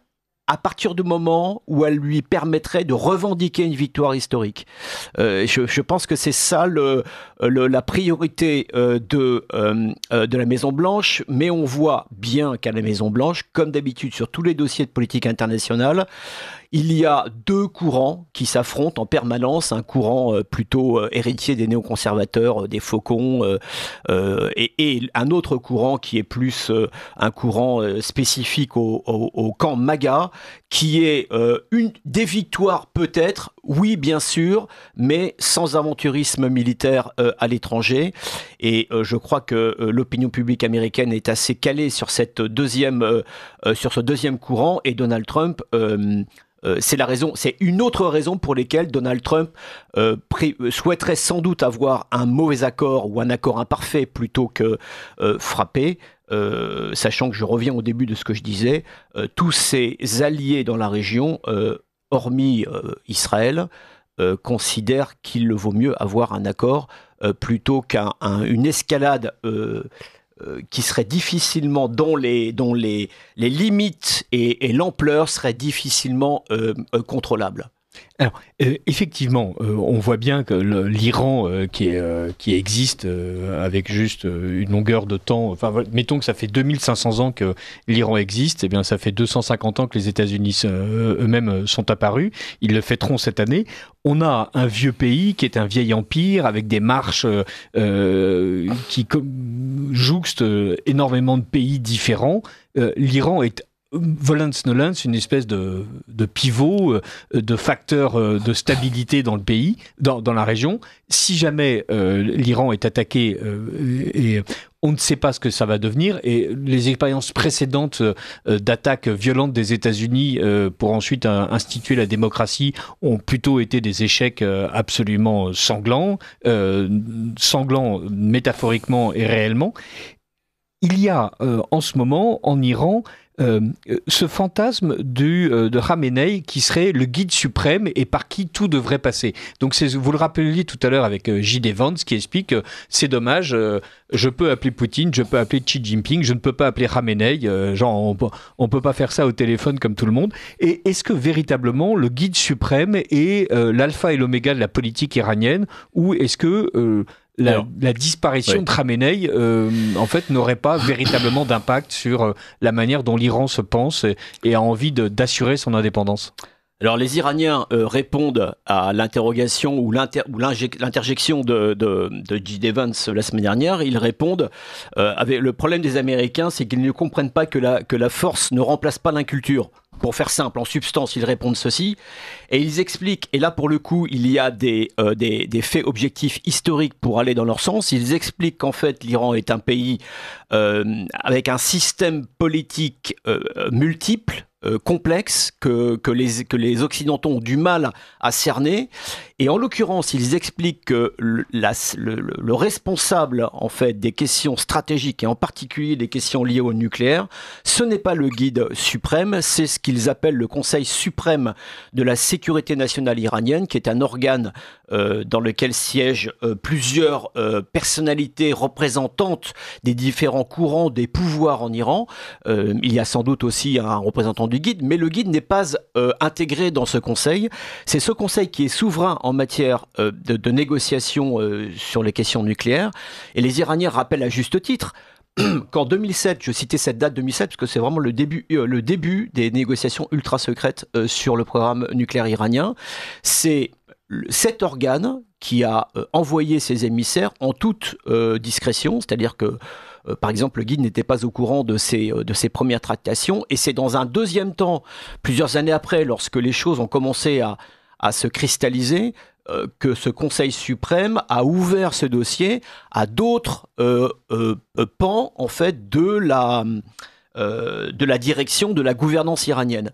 à partir du moment où elle lui permettrait de revendiquer une victoire historique. Euh, je, je pense que c'est ça le, le, la priorité euh, de, euh, de la Maison-Blanche, mais on voit bien qu'à la Maison-Blanche, comme d'habitude sur tous les dossiers de politique internationale, il y a deux courants qui s'affrontent en permanence, un courant euh, plutôt euh, héritier des néoconservateurs, euh, des faucons, euh, euh, et, et un autre courant qui est plus euh, un courant euh, spécifique au, au, au camp MAGA, qui est euh, une, des victoires peut-être, oui bien sûr, mais sans aventurisme militaire euh, à l'étranger. Et euh, je crois que euh, l'opinion publique américaine est assez calée sur, cette deuxième, euh, euh, sur ce deuxième courant, et Donald Trump... Euh, Euh, c'est la raison, c'est une autre raison pour laquelle Donald Trump euh, pré- souhaiterait sans doute avoir un mauvais accord ou un accord imparfait plutôt que euh, frapper, euh, sachant que je reviens au début de ce que je disais, euh, tous ses alliés dans la région, euh, hormis euh, Israël, euh, considèrent qu'il vaut mieux avoir un accord euh, plutôt qu'une escalade euh, Euh, qui serait difficilement, dont les, dont les, les limites et, et l'ampleur seraient difficilement euh, euh, contrôlables. Alors, euh, effectivement, euh, on voit bien que le, l'Iran euh, qui, est, euh, qui existe euh, avec juste euh, une longueur de temps, enfin, mettons que ça fait deux mille cinq cents ans que l'Iran existe, et bien ça fait deux cent cinquante ans que les États-Unis euh, eux-mêmes sont apparus, ils le fêteront cette année. On a un vieux pays qui est un vieil empire avec des marches euh, qui com- jouxtent énormément de pays différents. Euh, L'Iran est volens-nolens, une espèce de, de pivot, de facteur de stabilité dans le pays, dans, dans la région. Si jamais euh, l'Iran est attaqué euh, et on ne sait pas ce que ça va devenir, et les expériences précédentes euh, d'attaques violentes des États-Unis euh, pour ensuite euh, instituer la démocratie ont plutôt été des échecs euh, absolument sanglants, euh, sanglants métaphoriquement et réellement. Il y a euh, en ce moment en Iran Euh, ce fantasme du, euh, de Khamenei qui serait le guide suprême et par qui tout devrait passer. Donc c'est, vous le rappeliez tout à l'heure avec euh, J D Vance qui explique euh, c'est dommage, euh, je peux appeler Poutine, je peux appeler Xi Jinping, je ne peux pas appeler Khamenei, euh, genre on ne peut pas faire ça au téléphone comme tout le monde. Et est-ce que véritablement le guide suprême est euh, l'alpha et l'oméga de la politique iranienne, ou est-ce que euh, La, Alors, la disparition ouais. de Khamenei, euh, en fait, n'aurait pas véritablement d'impact sur euh, la manière dont l'Iran se pense et, et a envie de, d'assurer son indépendance. Alors, les Iraniens euh, répondent à l'interrogation ou, l'inter, ou l'interjection de, de, de J D Vance la semaine dernière. Ils répondent euh, avec le problème des Américains, c'est qu'ils ne comprennent pas que la, que la force ne remplace pas l'inculture. Pour faire simple, en substance, ils répondent ceci, et ils expliquent, et là pour le coup, il y a des, euh, des, des faits objectifs historiques pour aller dans leur sens. Ils expliquent qu'en fait, l'Iran est un pays euh, avec un système politique euh, multiple, euh, complexe, que, que, les, que les Occidentaux ont du mal à cerner. Et en l'occurrence, ils expliquent que le, la, le, le responsable en fait des questions stratégiques et en particulier des questions liées au nucléaire, ce n'est pas le guide suprême, c'est ce qu'ils appellent le Conseil suprême de la sécurité nationale iranienne, qui est un organe euh, dans lequel siègent euh, plusieurs euh, personnalités représentantes des différents courants des pouvoirs en Iran. Euh, il y a sans doute aussi un représentant du guide, mais le guide n'est pas euh, intégré dans ce conseil. C'est ce conseil qui est souverain en matière euh, de, de négociation euh, sur les questions nucléaires. Et les Iraniens rappellent à juste titre qu'en deux mille sept, je citais cette date deux mille sept parce que c'est vraiment le début, euh, le début des négociations ultra secrètes euh, sur le programme nucléaire iranien. C'est cet organe qui a euh, envoyé ses émissaires en toute euh, discrétion, c'est-à-dire que euh, par exemple, le guide n'était pas au courant de ces, euh, de ces premières tractations, et c'est dans un deuxième temps, plusieurs années après, lorsque les choses ont commencé à, à se cristalliser, euh, que ce Conseil suprême a ouvert ce dossier à d'autres euh, euh, pans en fait de la euh, de la direction de la gouvernance iranienne.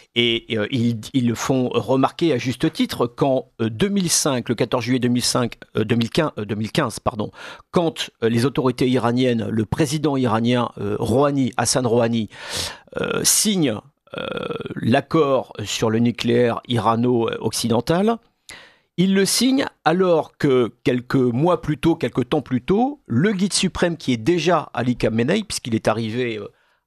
Et euh, ils, ils font remarquer à juste titre qu'en euh, deux mille cinq, le quatorze juillet deux mille cinq, euh, deux mille quinze, euh, deux mille quinze, pardon, quand euh, les autorités iraniennes, le président iranien euh, Rouhani, Hassan Rouhani, euh, signe euh, l'accord sur le nucléaire irano-occidental, il le signe alors que quelques mois plus tôt, quelques temps plus tôt, le guide suprême qui est déjà Ali Khamenei, puisqu'il est arrivé euh,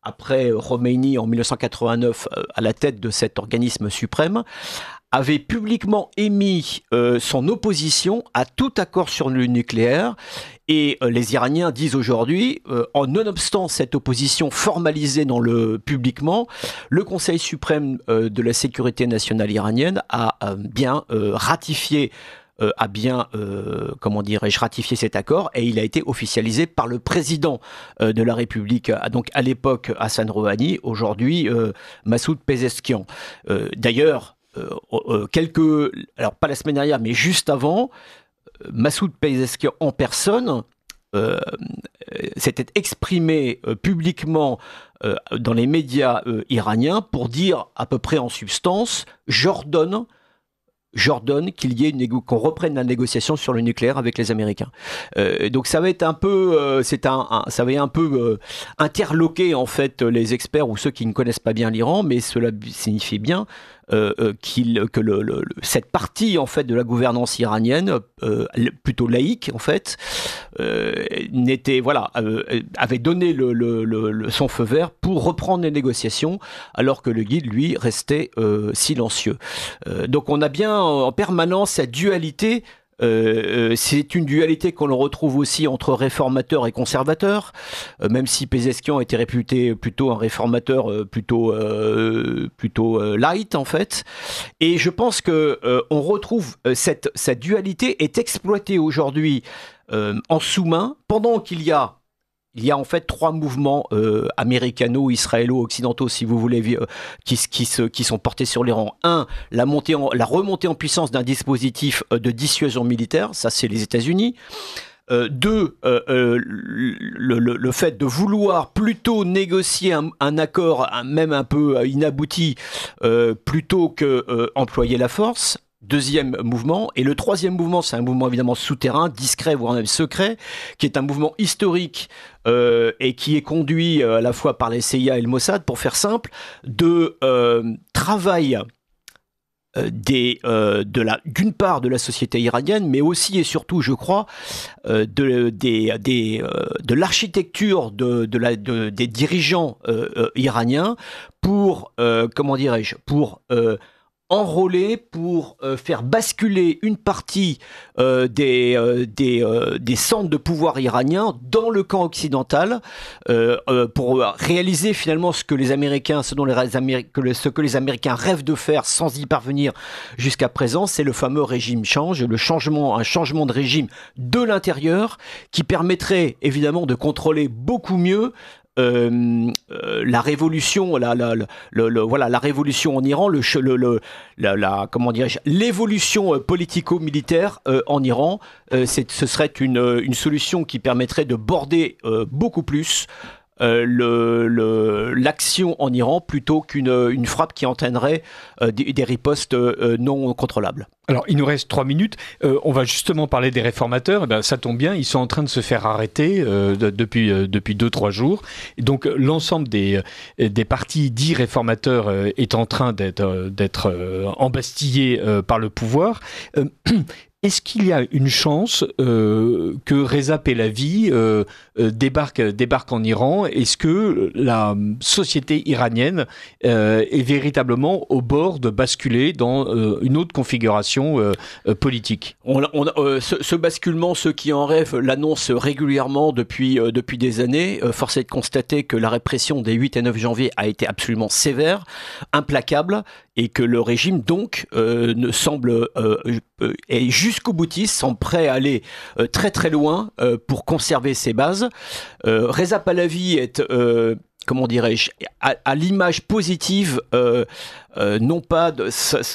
après Khomeini en mille neuf cent quatre-vingt-neuf à la tête de cet organisme suprême, avait publiquement émis euh, son opposition à tout accord sur le nucléaire. Et euh, les Iraniens disent aujourd'hui, euh, en nonobstant cette opposition formalisée dans le, publiquement, le Conseil suprême euh, de la sécurité nationale iranienne a euh, bien euh, ratifié Euh, a bien, euh, comment dirais-je, ratifié cet accord, et il a été officialisé par le président euh, de la République, euh, donc à l'époque Hassan Rouhani, aujourd'hui euh, Massoud Pezeshkian. Euh, d'ailleurs, euh, euh, quelques, alors pas la semaine dernière, mais juste avant, euh, Massoud Pezeshkian en personne euh, s'était exprimé euh, publiquement euh, dans les médias euh, iraniens pour dire à peu près en substance, j'ordonne J'ordonne qu'il y ait une négo- qu'on reprenne la négociation sur le nucléaire avec les Américains. Euh, donc ça va être un peu, euh, c'est un, un, ça va un peu euh, interloquer en fait les experts ou ceux qui ne connaissent pas bien l'Iran, mais cela signifie bien euh, euh, qu'il, que le, le, le, cette partie en fait de la gouvernance iranienne, euh, plutôt laïque en fait, euh, n'était voilà euh, avait donné le, le, le, le, son feu vert pour reprendre les négociations, alors que le guide lui restait euh, silencieux. Euh, donc on a bien en permanence cette dualité. Euh, c'est une dualité qu'on retrouve aussi entre réformateurs et conservateurs, euh, même si Pezeshkian était réputé plutôt un réformateur euh, plutôt, euh, plutôt euh, light en fait. Et je pense que euh, on retrouve euh, cette, cette dualité est exploitée aujourd'hui euh, en sous-main, pendant qu'il y a Il y a en fait trois mouvements euh, américano-israélo-occidentaux, si vous voulez, euh, qui, qui, se, qui sont portés sur l'Iran. Un, la, montée en, la remontée en puissance d'un dispositif euh, de dissuasion militaire, ça c'est les États-Unis. Euh, deux, euh, euh, le, le, le fait de vouloir plutôt négocier un, un accord, un, même un peu inabouti, euh, plutôt que euh, employer la force. Deuxième mouvement. Et le troisième mouvement, c'est un mouvement évidemment souterrain, discret, voire même secret, qui est un mouvement historique euh, et qui est conduit euh, à la fois par les C I A et le Mossad, pour faire simple, de euh, travail euh, des, euh, de la, d'une part de la société iranienne, mais aussi et surtout, je crois, euh, de, des, des, euh, de l'architecture de, de la, de, des dirigeants euh, euh, iraniens pour, euh, comment dirais-je, pour... Euh, enrôler pour euh, faire basculer une partie euh, des, euh, des, euh, des centres de pouvoir iraniens dans le camp occidental euh, euh, pour réaliser finalement ce que les Américains, ce, dont les Améri- que le, ce que les Américains rêvent de faire sans y parvenir jusqu'à présent, c'est le fameux régime change, le changement, un changement de régime de l'intérieur qui permettrait évidemment de contrôler beaucoup mieux Euh, euh, la révolution, la, la, la, le, le, voilà, la révolution en Iran, le, le, le, la, la, comment dirais-je, l'évolution politico-militaire euh, en Iran, euh, c'est, ce serait une, une solution qui permettrait de border euh, beaucoup plus euh, le, le, l'action en Iran plutôt qu'une une frappe qui entraînerait euh, des, des ripostes euh, non contrôlables. Alors, il nous reste trois minutes. Euh, on va justement parler des réformateurs. Eh bien, ça tombe bien, ils sont en train de se faire arrêter euh, de, depuis euh, depuis deux trois jours. Et donc, l'ensemble des euh, des partis dits réformateurs euh, est en train d'être euh, d'être euh, embastillés euh, par le pouvoir. Euh, Est-ce qu'il y a une chance euh, que Reza Pahlavi euh, euh, débarque, débarque en Iran ? Est-ce que la société iranienne euh, est véritablement au bord de basculer dans euh, une autre configuration euh, euh, politique ? On, on, euh, ce, ce basculement, ceux qui en rêvent l'annoncent régulièrement depuis, euh, depuis des années. Euh, force est de constater que la répression des huit et neuf janvier a été absolument sévère, implacable, et que le régime, donc, euh, ne semble euh, euh, est jusqu'au boutiste, semble prêt à aller euh, très très loin euh, pour conserver ses bases. Euh, Reza Pahlavi est, euh, comment dirais-je, à, à l'image positive, euh, euh, non pas de,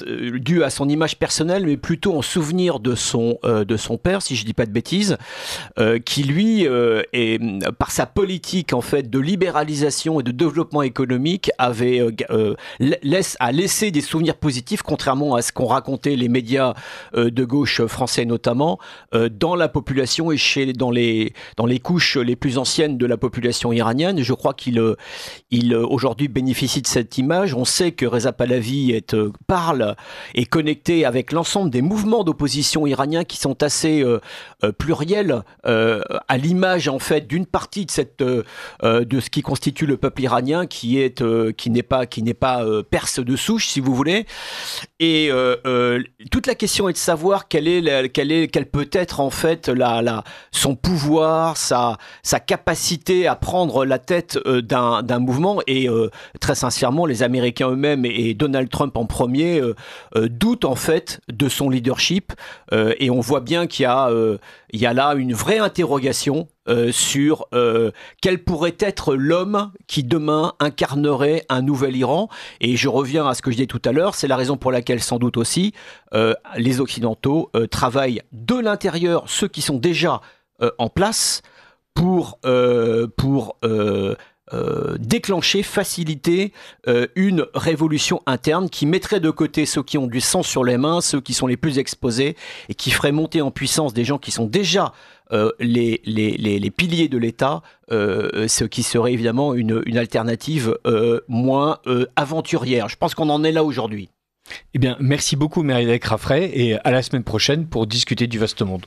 due à son image personnelle, mais plutôt en souvenir de son, euh, de son père, si je dis pas de bêtises, euh, qui lui, euh, est, par sa politique en fait de libéralisation et de développement économique, avait euh, laisse, a laissé des souvenirs positifs, contrairement à ce qu'ont raconté les médias euh, de gauche français notamment, euh, dans la population et chez dans les dans les couches les plus anciennes de la population iranienne. Je crois qu'il il aujourd'hui bénéficie de cette image. On sait que Reza Pahlavi est, euh, parle et connecté avec l'ensemble des mouvements d'opposition iraniens qui sont assez euh, euh, pluriels, euh, à l'image en fait d'une partie de cette euh, de ce qui constitue le peuple iranien, qui est euh, qui n'est pas qui n'est pas euh, perse de souche, si vous voulez. Et euh, euh, toute la question est de savoir quelle est la, quelle est quelle peut être en fait la, la son pouvoir, sa sa capacité à prendre la tête euh, d'un d'un mouvement. Et euh, très sincèrement, les Américains eux-mêmes et, et Donald Trump en premier euh, euh, doutent en fait de son leadership. Euh, et on voit bien qu'il y a euh, il y a là une vraie interrogation Euh, sur euh, quel pourrait être l'homme qui demain incarnerait un nouvel Iran. Et je reviens à ce que je disais tout à l'heure, c'est la raison pour laquelle sans doute aussi euh, les Occidentaux euh, travaillent de l'intérieur, ceux qui sont déjà euh, en place, pour, euh, pour euh, Euh, déclencher, faciliter euh, une révolution interne qui mettrait de côté ceux qui ont du sang sur les mains, ceux qui sont les plus exposés, et qui ferait monter en puissance des gens qui sont déjà euh, les, les, les, les piliers de l'État, euh, ce qui serait évidemment une, une alternative euh, moins euh, aventurière. Je pense qu'on en est là aujourd'hui. Eh bien, merci beaucoup Mériadec Raffray, et à la semaine prochaine pour discuter du vaste monde.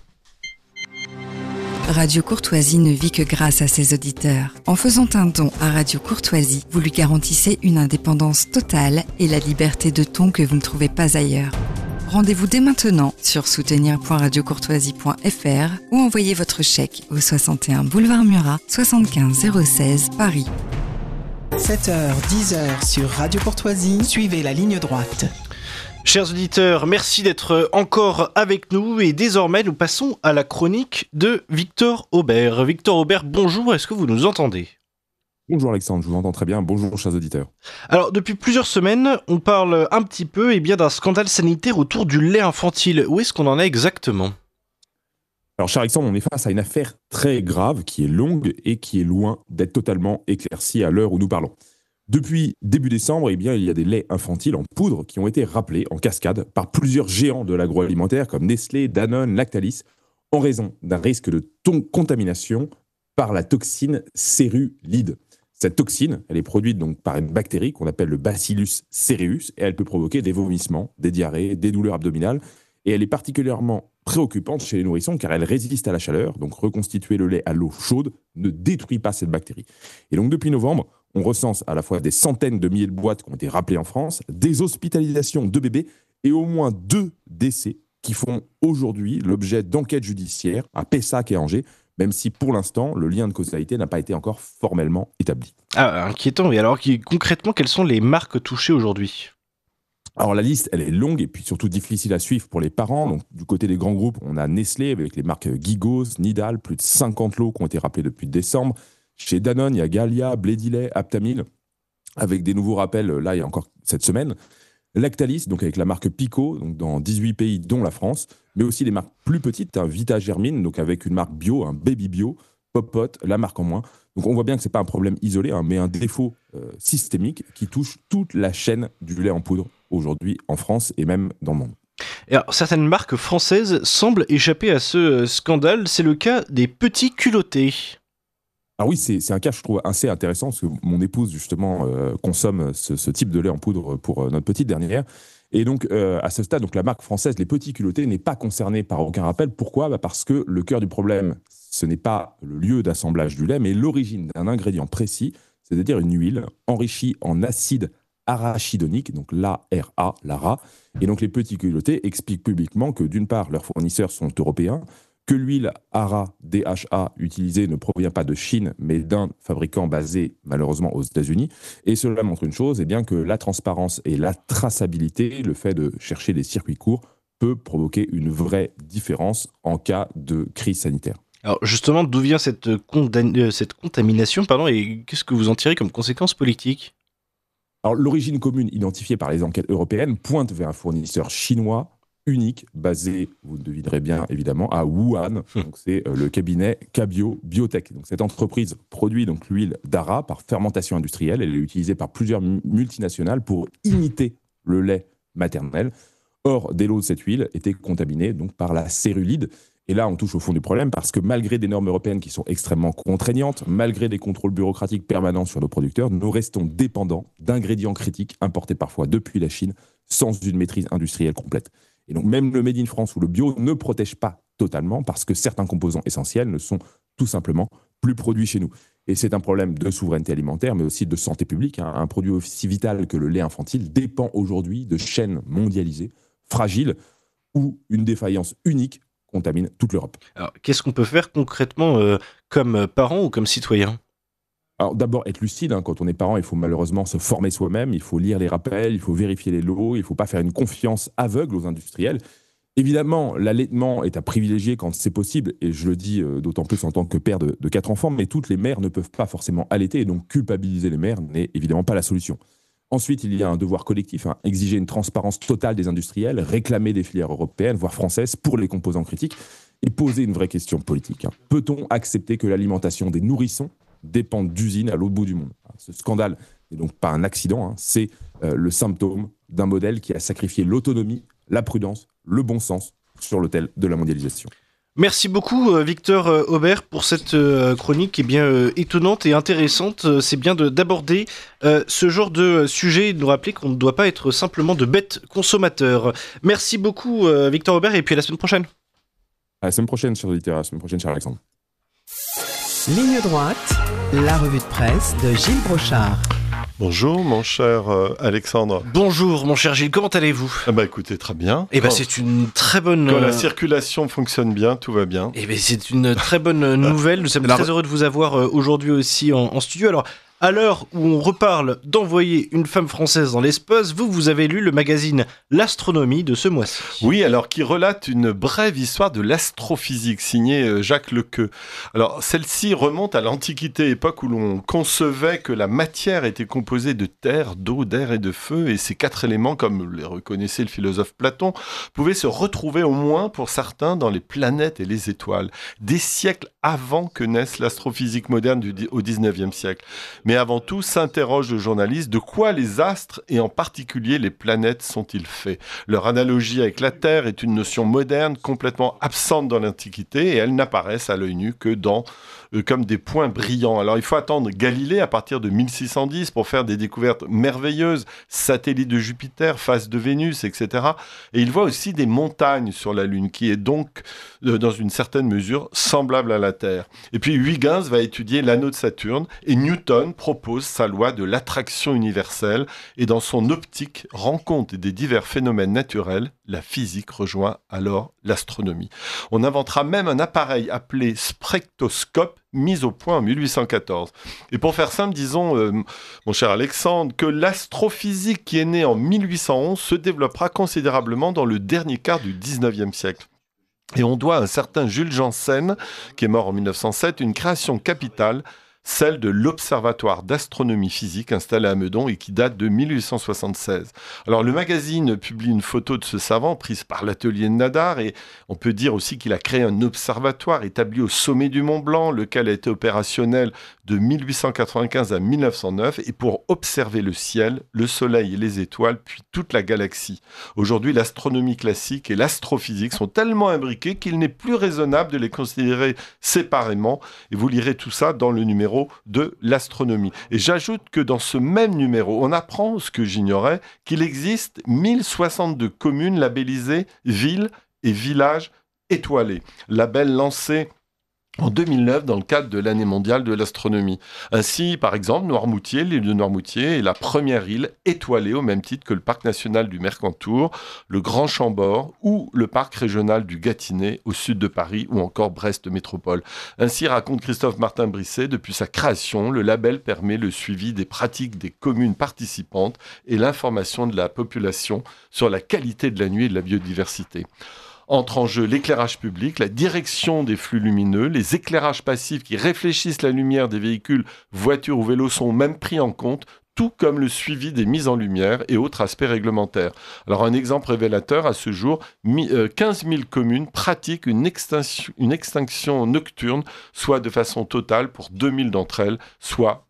Radio Courtoisie ne vit que grâce à ses auditeurs. En faisant un don à Radio Courtoisie, vous lui garantissez une indépendance totale et la liberté de ton que vous ne trouvez pas ailleurs. Rendez-vous dès maintenant sur soutenir point radio courtoisie point f r ou envoyez votre chèque au soixante et un boulevard Murat, soixante-quinze zéro seize, Paris. sept heures, dix heures sur Radio Courtoisie, suivez la ligne droite. Chers auditeurs, merci d'être encore avec nous et désormais nous passons à la chronique de Victor Aubert. Victor Aubert, bonjour, est-ce que vous nous entendez ? Bonjour Alexandre, je vous entends très bien. Bonjour chers auditeurs. Alors depuis plusieurs semaines, on parle un petit peu eh bien, d'un scandale sanitaire autour du lait infantile. Où est-ce qu'on en est exactement ? Alors cher Alexandre, on est face à une affaire très grave qui est longue et qui est loin d'être totalement éclaircie à l'heure où nous parlons. Depuis début décembre, eh bien, il y a des laits infantiles en poudre qui ont été rappelés en cascade par plusieurs géants de l'agroalimentaire comme Nestlé, Danone, Lactalis, en raison d'un risque de ton- contamination par la toxine cérulide. Cette toxine, elle est produite donc par une bactérie qu'on appelle le Bacillus cereus et elle peut provoquer des vomissements, des diarrhées, des douleurs abdominales. Et elle est particulièrement préoccupante chez les nourrissons car elle résiste à la chaleur. Donc reconstituer le lait à l'eau chaude ne détruit pas cette bactérie. Et donc depuis novembre, on recense à la fois des centaines de milliers de boîtes qui ont été rappelées en France, des hospitalisations de bébés et au moins deux décès qui font aujourd'hui l'objet d'enquêtes judiciaires à Pessac et à Angers, même si pour l'instant, le lien de causalité n'a pas été encore formellement établi. Ah, inquiétant. Et alors, qui- concrètement, quelles sont les marques touchées aujourd'hui ? Alors la liste, elle est longue et puis surtout difficile à suivre pour les parents. Donc du côté des grands groupes, on a Nestlé avec les marques Gigos, Nidal, plus de cinquante lots qui ont été rappelés depuis décembre. Chez Danone, il y a Gallia, Blédilet, Aptamil, avec des nouveaux rappels, là, il y a encore cette semaine. Lactalis, donc avec la marque Pico, donc dans dix-huit pays, dont la France, mais aussi des marques plus petites, un Vita Germine, donc avec une marque bio, un Baby Bio, Pop Pot, la marque en moins. Donc on voit bien que ce n'est pas un problème isolé, hein, mais un défaut euh, systémique qui touche toute la chaîne du lait en poudre aujourd'hui en France et même dans le monde. Et alors, certaines marques françaises semblent échapper à ce euh, scandale. C'est le cas des petits culottés. Alors oui, c'est, c'est un cas, je trouve, assez intéressant, parce que mon épouse, justement, euh, consomme ce, ce type de lait en poudre pour euh, notre petite dernière. Et donc, euh, à ce stade, donc, la marque française, les petits culottés, n'est pas concernée par aucun rappel. Pourquoi ? Bah parce que le cœur du problème, ce n'est pas le lieu d'assemblage du lait, mais l'origine d'un ingrédient précis, c'est-à-dire une huile enrichie en acide arachidonique, donc l'A R A, l'A R A. Et donc, les petits culottés expliquent publiquement que, d'une part, leurs fournisseurs sont européens, que l'huile A R A, D H A utilisée ne provient pas de Chine, mais d'un fabricant basé malheureusement aux États-Unis. Et cela montre une chose, eh bien que la transparence et la traçabilité, le fait de chercher des circuits courts, peut provoquer une vraie différence en cas de crise sanitaire. Alors justement, d'où vient cette, condan- euh, cette contamination pardon, et qu'est-ce que vous en tirez comme conséquence politique ? Alors, l'origine commune identifiée par les enquêtes européennes pointe vers un fournisseur chinois unique, basé, vous devinerez bien évidemment, à Wuhan. Donc, c'est euh, le cabinet Cabio Biotech. Donc, cette entreprise produit donc l'huile d'A R A par fermentation industrielle. Elle est utilisée par plusieurs m- multinationales pour imiter le lait maternel. Or, des lots de cette huile étaient contaminés donc, par la cérulide. Et là, on touche au fond du problème parce que malgré des normes européennes qui sont extrêmement contraignantes, malgré des contrôles bureaucratiques permanents sur nos producteurs, nous restons dépendants d'ingrédients critiques importés parfois depuis la Chine sans une maîtrise industrielle complète. Et donc même le Made in France ou le bio ne protège pas totalement parce que certains composants essentiels ne sont tout simplement plus produits chez nous. Et c'est un problème de souveraineté alimentaire, mais aussi de santé publique. Hein. Un produit aussi vital que le lait infantile dépend aujourd'hui de chaînes mondialisées, fragiles, où une défaillance unique contamine toute l'Europe. Alors, qu'est-ce qu'on peut faire concrètement euh, comme parents ou comme citoyens ? Alors d'abord, être lucide. Hein. Quand on est parent, il faut malheureusement se former soi-même, il faut lire les rappels, il faut vérifier les lots, il ne faut pas faire une confiance aveugle aux industriels. Évidemment, l'allaitement est à privilégier quand c'est possible, et je le dis euh, d'autant plus en tant que père de, de quatre enfants, mais toutes les mères ne peuvent pas forcément allaiter, et donc culpabiliser les mères n'est évidemment pas la solution. Ensuite, il y a un devoir collectif, hein, exiger une transparence totale des industriels, réclamer des filières européennes, voire françaises, pour les composants critiques, et poser une vraie question politique. Hein. Peut-on accepter que l'alimentation des nourrissons dépende d'usines à l'autre bout du monde ? Ce scandale n'est donc pas un accident, hein, c'est euh, le symptôme d'un modèle qui a sacrifié l'autonomie, la prudence, le bon sens sur l'autel de la mondialisation. Merci beaucoup Victor Aubert pour cette euh, chronique qui est bien euh, étonnante et intéressante. C'est bien de, d'aborder euh, ce genre de sujet et de nous rappeler qu'on ne doit pas être simplement de bêtes consommateurs. Merci beaucoup euh, Victor Aubert et puis à la semaine prochaine. À la semaine prochaine, chers auditeurs, à la semaine prochaine, cher Alexandre. Ligne droite, la revue de presse de Gilles Brochard. Bonjour mon cher euh, Alexandre. Bonjour mon cher Gilles, comment allez-vous ? Ah bah écoutez, très bien. Eh ben c'est une très bonne... Quand la circulation fonctionne bien, tout va bien. Eh ben c'est une très bonne nouvelle, nous sommes Alors... très heureux de vous avoir aujourd'hui aussi en, en studio. Alors, à l'heure où on reparle d'envoyer une femme française dans l'espace, vous, vous avez lu le magazine L'Astronomie de ce mois-ci. Oui, alors qui relate une brève histoire de l'astrophysique, signée Jacques Lequeux. Alors, celle-ci remonte à l'Antiquité, époque où l'on concevait que la matière était composée de terre, d'eau, d'air et de feu, et ces quatre éléments, comme les reconnaissait le philosophe Platon, pouvaient se retrouver au moins pour certains dans les planètes et les étoiles, des siècles avant que naisse l'astrophysique moderne du, au dix-neuvième siècle. Mais avant tout, s'interroge le journaliste, de quoi les astres, et en particulier les planètes, sont-ils faits ? Leur analogie avec la Terre est une notion moderne, complètement absente dans l'Antiquité, et elles n'apparaissent à l'œil nu que dans, euh, comme des points brillants. Alors il faut attendre Galilée à partir de mille six cent dix pour faire des découvertes merveilleuses, satellites de Jupiter, face de Vénus, et cetera. Et il voit aussi des montagnes sur la Lune, qui est donc, euh, dans une certaine mesure, semblable à la Terre. Et puis Huygens va étudier l'anneau de Saturne, et Newton propose sa loi de l'attraction universelle et dans son optique rend compte des divers phénomènes naturels. La physique rejoint alors l'astronomie. On inventera même un appareil appelé spectroscope mis au point en mille huit cent quatorze. Et pour faire simple, disons, euh, mon cher Alexandre, que l'astrophysique qui est née en mille huit cent onze se développera considérablement dans le dernier quart du dix-neuvième siècle. Et on doit à un certain Jules Janssen, qui est mort en mille neuf cent sept, une création capitale, celle de l'Observatoire d'astronomie physique installé à Meudon et qui date de mille huit cent soixante-seize. Alors le magazine publie une photo de ce savant prise par l'atelier de Nadar et on peut dire aussi qu'il a créé un observatoire établi au sommet du Mont Blanc, lequel a été opérationnel de mille huit cent quatre-vingt-quinze à mille neuf cent neuf et pour observer le ciel, le soleil et les étoiles, puis toute la galaxie. Aujourd'hui, l'astronomie classique et l'astrophysique sont tellement imbriquées qu'il n'est plus raisonnable de les considérer séparément et vous lirez tout ça dans le numéro de l'astronomie. Et j'ajoute que dans ce même numéro, on apprend, ce que j'ignorais, qu'il existe mille soixante-deux communes labellisées villes et villages étoilés. Label lancé en deux mille neuf dans le cadre de l'année mondiale de l'astronomie. Ainsi, par exemple, Noirmoutier, l'île de Noirmoutier est la première île étoilée au même titre que le parc national du Mercantour, le Grand Chambord ou le parc régional du Gâtinais au sud de Paris ou encore Brest Métropole. Ainsi, raconte Christophe Martin-Brisset, depuis sa création, le label permet le suivi des pratiques des communes participantes et l'information de la population sur la qualité de la nuit et de la biodiversité. Entre en jeu l'éclairage public, la direction des flux lumineux, les éclairages passifs qui réfléchissent la lumière des véhicules, voitures ou vélos sont même pris en compte, tout comme le suivi des mises en lumière et autres aspects réglementaires. Alors un exemple révélateur, à ce jour, quinze mille communes pratiquent une extinction, une extinction nocturne, soit de façon totale pour deux mille d'entre elles, soit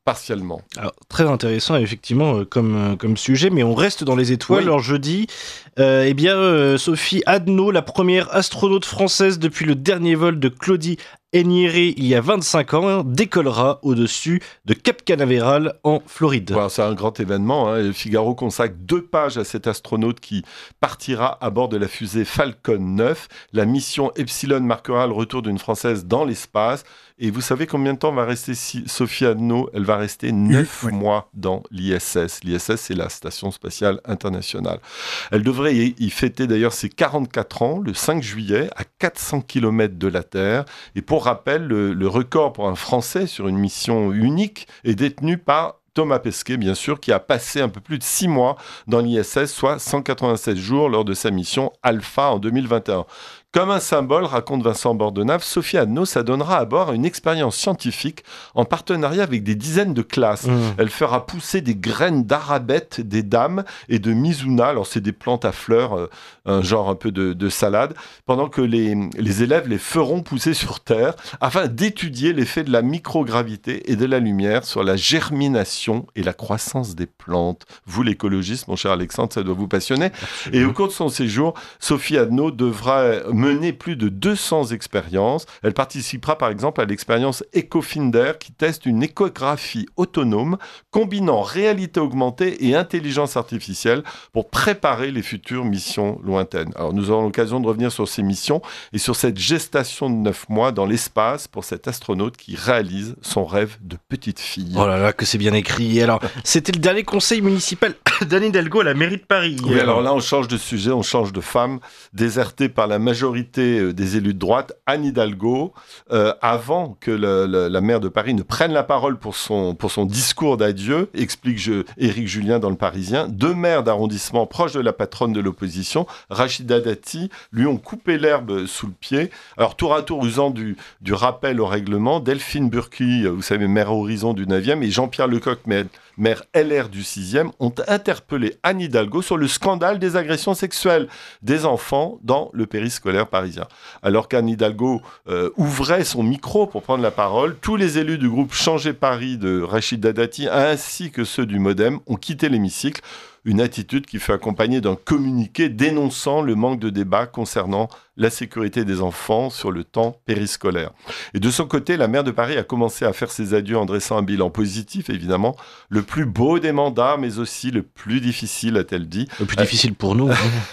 partiellement. Alors, très intéressant, effectivement, euh, comme, euh, comme sujet, mais on reste dans les étoiles. Oui. Alors, jeudi, euh, eh bien, euh, Sophie Adno, la première astronaute française depuis le dernier vol de Claudie Aignéret, il y a vingt-cinq ans, hein, décollera au-dessus de Cap Canaveral en Floride. Voilà, c'est un grand événement. Hein. Le Figaro consacre deux pages à cet astronaute qui partira à bord de la fusée Falcon neuf. La mission Epsilon marquera le retour d'une Française dans l'espace. Et vous savez combien de temps va rester si Sophie Adno ? Elle va rester neuf oui. mois dans l'I S S. L'I S S, c'est la Station Spatiale Internationale. Elle devrait y, y fêter d'ailleurs ses quarante-quatre ans, le cinq juillet, à quatre cents kilomètres de la Terre. Et pour rappel, le, le record pour un Français sur une mission unique est détenu par Thomas Pesquet, bien sûr, qui a passé un peu plus de six mois dans l'I S S, soit cent quatre-vingt-sept jours lors de sa mission Alpha en deux mille vingt et un. Comme un symbole, raconte Vincent Bordenave, Sophie Adno s'adonnera à bord à une expérience scientifique en partenariat avec des dizaines de classes. Mmh. Elle fera pousser des graines d'arabette, des dames et de mizuna. Alors, c'est des plantes à fleurs, euh, un genre un peu de, de salade, pendant que les, les élèves les feront pousser sur Terre afin d'étudier l'effet de la microgravité et de la lumière sur la germination et la croissance des plantes. Vous, l'écologiste, mon cher Alexandre, ça doit vous passionner. Absolument. Et au cours de son séjour, Sophie Adno devra mener plus de deux cents expériences. Elle participera par exemple à l'expérience EcoFinder qui teste une échographie autonome combinant réalité augmentée et intelligence artificielle pour préparer les futures missions lointaines. Alors nous aurons l'occasion de revenir sur ces missions et sur cette gestation de neuf mois dans l'espace pour cet astronaute qui réalise son rêve de petite fille. Oh là là, que c'est bien écrit. Alors, c'était le dernier conseil municipal d'Anne Hidalgo à la mairie de Paris. Oui, alors là, on change de sujet, on change de femme. Désertée par la majorité des élus de droite, Anne Hidalgo, euh, avant que le, le, la maire de Paris ne prenne la parole pour son, pour son discours d'adieu, explique je, Éric Julien dans Le Parisien, deux maires d'arrondissement proches de la patronne de l'opposition, Rachida Dati, lui ont coupé l'herbe sous le pied. Alors, tour à tour, usant du, du rappel au règlement, Delphine Burki, vous savez, maire Horizon du neuvième, et Jean-Pierre Lecoq, maire, maire L R du sixième, ont interpellé Anne Hidalgo sur le scandale des agressions sexuelles des enfants dans le périscolaire parisien. Alors qu'Anne Hidalgo euh, ouvrait son micro pour prendre la parole, tous les élus du groupe Changer Paris de Rachida Dati ainsi que ceux du Modem ont quitté l'hémicycle. Une attitude qui fut accompagnée d'un communiqué dénonçant le manque de débat concernant la sécurité des enfants sur le temps périscolaire. Et de son côté, la maire de Paris a commencé à faire ses adieux en dressant un bilan positif, évidemment, le plus beau des mandats, mais aussi le plus difficile, a-t-elle dit. Le plus difficile pour nous.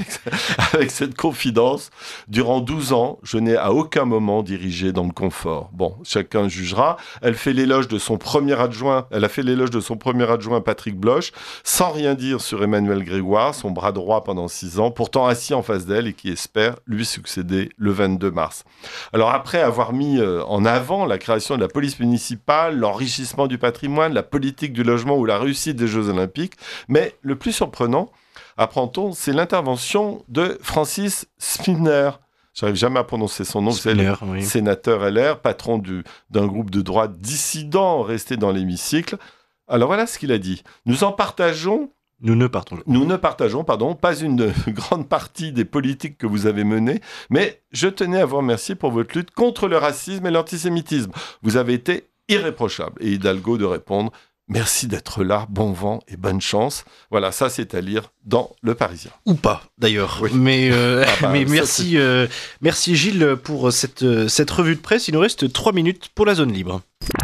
Avec cette confidence, durant douze ans, je n'ai à aucun moment dirigé dans le confort. Bon, chacun jugera. Elle fait l'éloge de son premier adjoint, elle a fait l'éloge de son premier adjoint, Patrick Bloch, sans rien dire sur Emmanuel Grégoire, son bras droit pendant six ans, pourtant assis en face d'elle et qui espère lui succéder le vingt-deux mars. Alors après avoir mis euh, en avant la création de la police municipale, l'enrichissement du patrimoine, la politique du logement ou la réussite des Jeux Olympiques, mais le plus surprenant, apprend-on, c'est l'intervention de Francis Spinner. J'arrive jamais à prononcer son nom, c'est le oui. sénateur L R, patron du, d'un groupe de droite dissident resté dans l'hémicycle. Alors voilà ce qu'il a dit. Nous en partageons Nous ne partageons. Nous ne partageons, pardon, pas une grande partie des politiques que vous avez menées, mais je tenais à vous remercier pour votre lutte contre le racisme et l'antisémitisme. Vous avez été irréprochable. Et Hidalgo de répondre « Merci d'être là, bon vent et bonne chance ». Voilà, ça c'est à lire dans Le Parisien. Ou pas, d'ailleurs. Oui. Mais, euh, ah bah, mais merci, euh, merci Gilles pour cette, cette revue de presse. Il nous reste trois minutes pour la zone libre.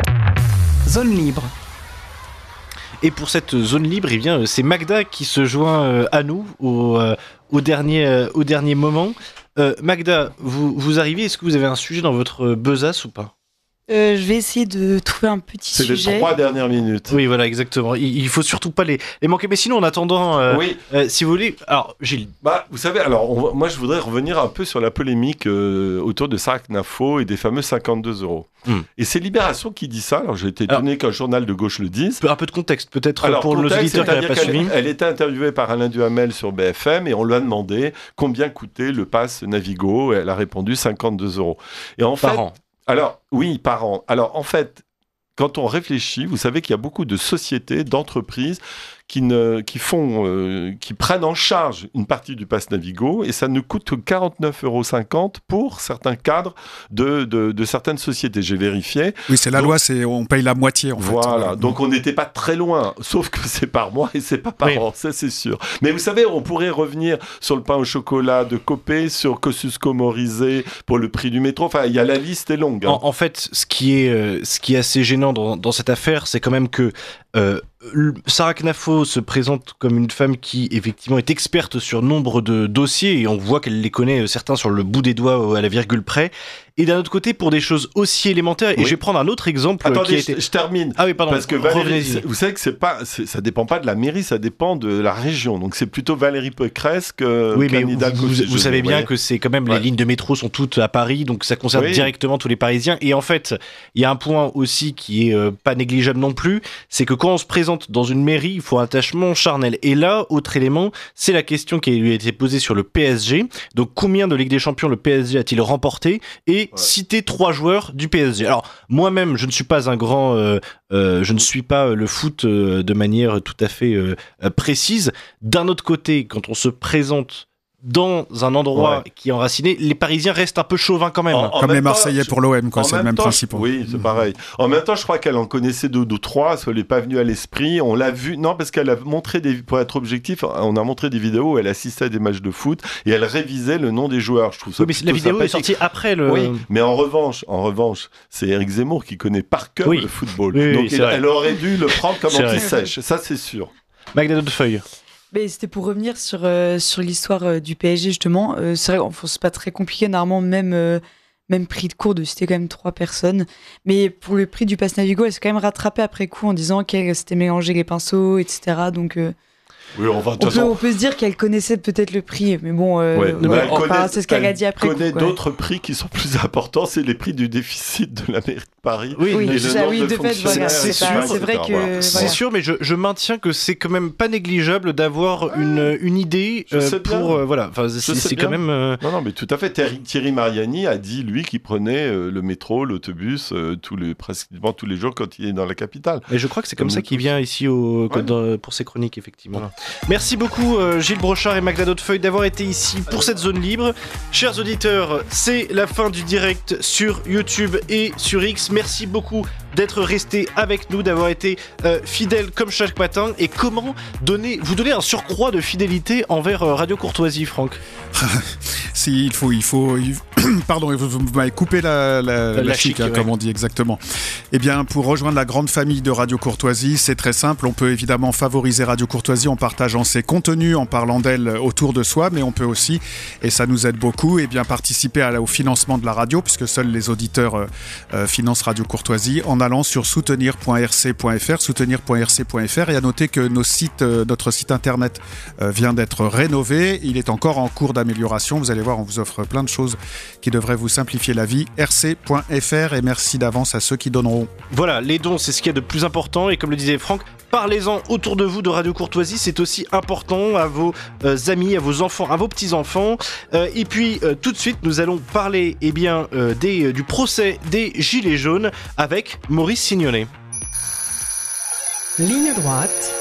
Zone libre. Et pour cette zone libre, eh bien, c'est Magda qui se joint à nous au, au, dernier, au dernier moment. Euh, Magda, vous, vous arrivez, est-ce que vous avez un sujet dans votre besace ou pas ? Euh, je vais essayer de trouver un petit c'est sujet. C'est les trois dernières minutes. Oui, voilà, exactement. Il, il faut surtout pas les, les manquer. Mais sinon, en attendant, euh, oui. euh, si vous voulez... Alors, Gilles. Bah, vous savez, alors, on, moi, je voudrais revenir un peu sur la polémique euh, autour de Sarknafo et des fameux cinquante-deux euros. Mm. Et c'est Libération qui dit ça. Alors, j'ai été étonné qu'un journal de gauche le dise. Un peu de contexte, peut-être, alors, pour contexte, nos auditeurs qui n'avaient pas suivi. Elle était interviewée par Alain Duhamel sur B F M et on lui a demandé combien coûtait le pass Navigo. Et elle a répondu cinquante-deux euros. Et en par fait, an. Alors, oui, par an. Alors, en fait, quand on réfléchit, vous savez qu'il y a beaucoup de sociétés, d'entreprises qui, ne, qui, font, euh, qui prennent en charge une partie du pass Navigo et ça ne coûte que quarante-neuf euros cinquante pour certains cadres de, de, de certaines sociétés. J'ai vérifié. Oui, c'est la donc, loi, c'est, on paye la moitié en voilà, fait. Voilà, donc on n'était pas très loin, sauf que c'est par mois et c'est pas par oui. an, ça c'est sûr. Mais vous savez, on pourrait revenir sur le pain au chocolat de Copé, sur Kosciuszko Morizet pour le prix du métro. Enfin, il y a la liste est longue. Hein. En, en fait, ce qui est, euh, ce qui est assez gênant dans, dans cette affaire, c'est quand même que euh, Sarah Knafo se présente comme une femme qui effectivement est experte sur nombre de dossiers et on voit qu'elle les connaît certains sur le bout des doigts à la virgule près. Et d'un autre côté, pour des choses aussi élémentaires, oui. et je vais prendre un autre exemple. Attendez, qui a je, été... je termine. Ah oui, pardon. Parce que Valérie, vous savez que c'est pas, c'est, ça dépend pas de la mairie, ça dépend de la région. Donc c'est plutôt Valérie Pécresse que. Oui, mais vous, vous, vous savez bien que c'est quand même ouais. les lignes de métro sont toutes à Paris, donc ça concerne oui. directement tous les Parisiens. Et en fait, il y a un point aussi qui est euh, pas négligeable non plus, c'est que quand on se présente dans une mairie, il faut un attachement charnel. Et là, autre élément, c'est la question qui lui a été posée sur le P S G. Donc combien de Ligue des Champions le P S G a-t-il remporté? Et ouais. citer trois joueurs du P S G. Alors moi-même, je ne suis pas un grand, euh, euh, je ne suis pas le foot euh, de manière tout à fait euh, précise. D'un autre côté, quand on se présente dans un endroit ouais. qui est enraciné, les Parisiens restent un peu chauvins quand même. En, en Comme les Marseillais temps, pour l'O M, quoi, c'est le même temps, principe. Oui, c'est pareil. En même temps, je crois qu'elle en connaissait deux ou trois, ça n'est pas venu à l'esprit. On l'a vu, non, parce qu'elle a montré, des, pour être objectif, on a montré des vidéos où elle assistait à des matchs de foot et elle révisait le nom des joueurs. Je trouve ça oui, mais la vidéo sympathique. Est sortie après le... Oui, mais en revanche, en revanche, c'est Éric Zemmour qui connaît par cœur oui. le football. Oui, Donc, oui, elle, elle aurait dû le prendre comme anti-sèche, ça c'est sûr. Magda Hautefeuille. Mais c'était pour revenir sur, euh, sur l'histoire euh, du P S G, justement. Euh, c'est vrai, enfin, c'est pas très compliqué, normalement, même, euh, même prix de cours de citer quand même trois personnes. Mais pour le prix du Pass Navigo, elle s'est quand même rattrapée après coup en disant qu'elle s'était mélangé les pinceaux, et cetera. Donc, euh, oui, on, va, on, peut, on peut se dire qu'elle connaissait peut-être le prix, mais bon, euh, ouais. ouais, elle connaît, c'est ce qu'elle a dit après. Elle connaît coup, d'autres prix qui sont plus importants, c'est les prix du déficit de la mairie de Paris. Oui, oui, et c'est le ça, nombre oui, de de fait, voilà, c'est, c'est, sûr, c'est vrai que voilà. C'est voilà. sûr, mais je, je maintiens que c'est quand même pas négligeable d'avoir une, une idée euh, pour euh, voilà. Enfin, c'est, c'est quand même. Euh... Non, non, mais tout à fait. Thierry, Thierry Mariani a dit lui qu'il prenait euh, le métro, l'autobus, euh, tous les pratiquement tous les jours quand il est dans la capitale. Et je crois que c'est comme, comme ça qu'il vient ici au, ouais. dans, pour ses chroniques effectivement. Voilà. Merci beaucoup euh, Gilles Brochard et Magda Hautefeuille d'avoir été ici pour cette zone libre. Chers auditeurs, c'est la fin du direct sur YouTube et sur X. Merci beaucoup d'être restés avec nous, d'avoir été euh, fidèles comme chaque matin. Et comment donner, vous donner un surcroît de fidélité envers euh, Radio Courtoisie, Franck? Si, il faut, il faut, il... pardon, vous, vous m'avez coupé la, la, la, la chic, chic hein, ouais. comme on dit exactement. Eh bien, pour rejoindre la grande famille de Radio Courtoisie, c'est très simple. On peut évidemment favoriser Radio Courtoisie en partageant ses contenus, en parlant d'elle autour de soi, mais on peut aussi, et ça nous aide beaucoup, eh bien participer à, au financement de la radio, puisque seuls les auditeurs euh, euh, financent Radio Courtoisie, en allant sur soutenir point r c point f r, soutenir point r c point f r, et à noter que nos sites, euh, notre site internet euh, vient d'être rénové. Il est encore en cours d'amélioration. Vous allez voir, on vous offre plein de choses qui devraient vous simplifier la vie. r c point f r, et merci d'avance à ceux qui donneront. Voilà, les dons, c'est ce qu'il y a de plus important, et comme le disait Franck, parlez-en autour de vous de Radio Courtoisie, c'est aussi important à vos euh, amis, à vos enfants, à vos petits-enfants. Euh, et puis, euh, tout de suite, nous allons parler eh bien, euh, des, euh, du procès des Gilets jaunes avec Maurice Signolet. Ligne droite.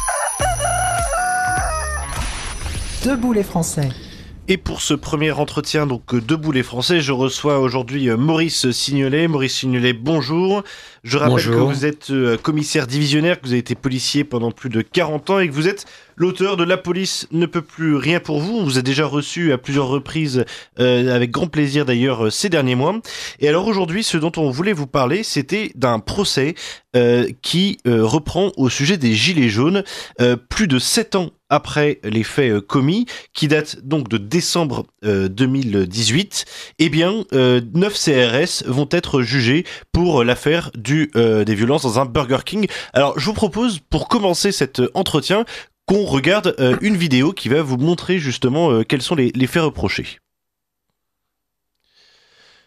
Debout les Français. Et pour ce premier entretien, donc Debout les Français, je reçois aujourd'hui Maurice Signolet. Maurice Signolet, bonjour. Je rappelle bonjour. que vous êtes commissaire divisionnaire, que vous avez été policier pendant plus de quarante ans et que vous êtes l'auteur de La police ne peut plus rien pour vous. On vous a déjà reçu à plusieurs reprises, euh, avec grand plaisir d'ailleurs, ces derniers mois. Et alors aujourd'hui, ce dont on voulait vous parler, c'était d'un procès euh, qui euh, reprend au sujet des Gilets jaunes, euh, plus de sept ans après les faits euh, commis, qui datent donc de décembre euh, deux mille dix-huit. Eh bien, euh, neuf C R S vont être jugés pour l'affaire du, euh, des violences dans un Burger King. Alors, je vous propose, pour commencer cet entretien, qu'on regarde euh, une vidéo qui va vous montrer justement euh, quels sont les, les faits reprochés.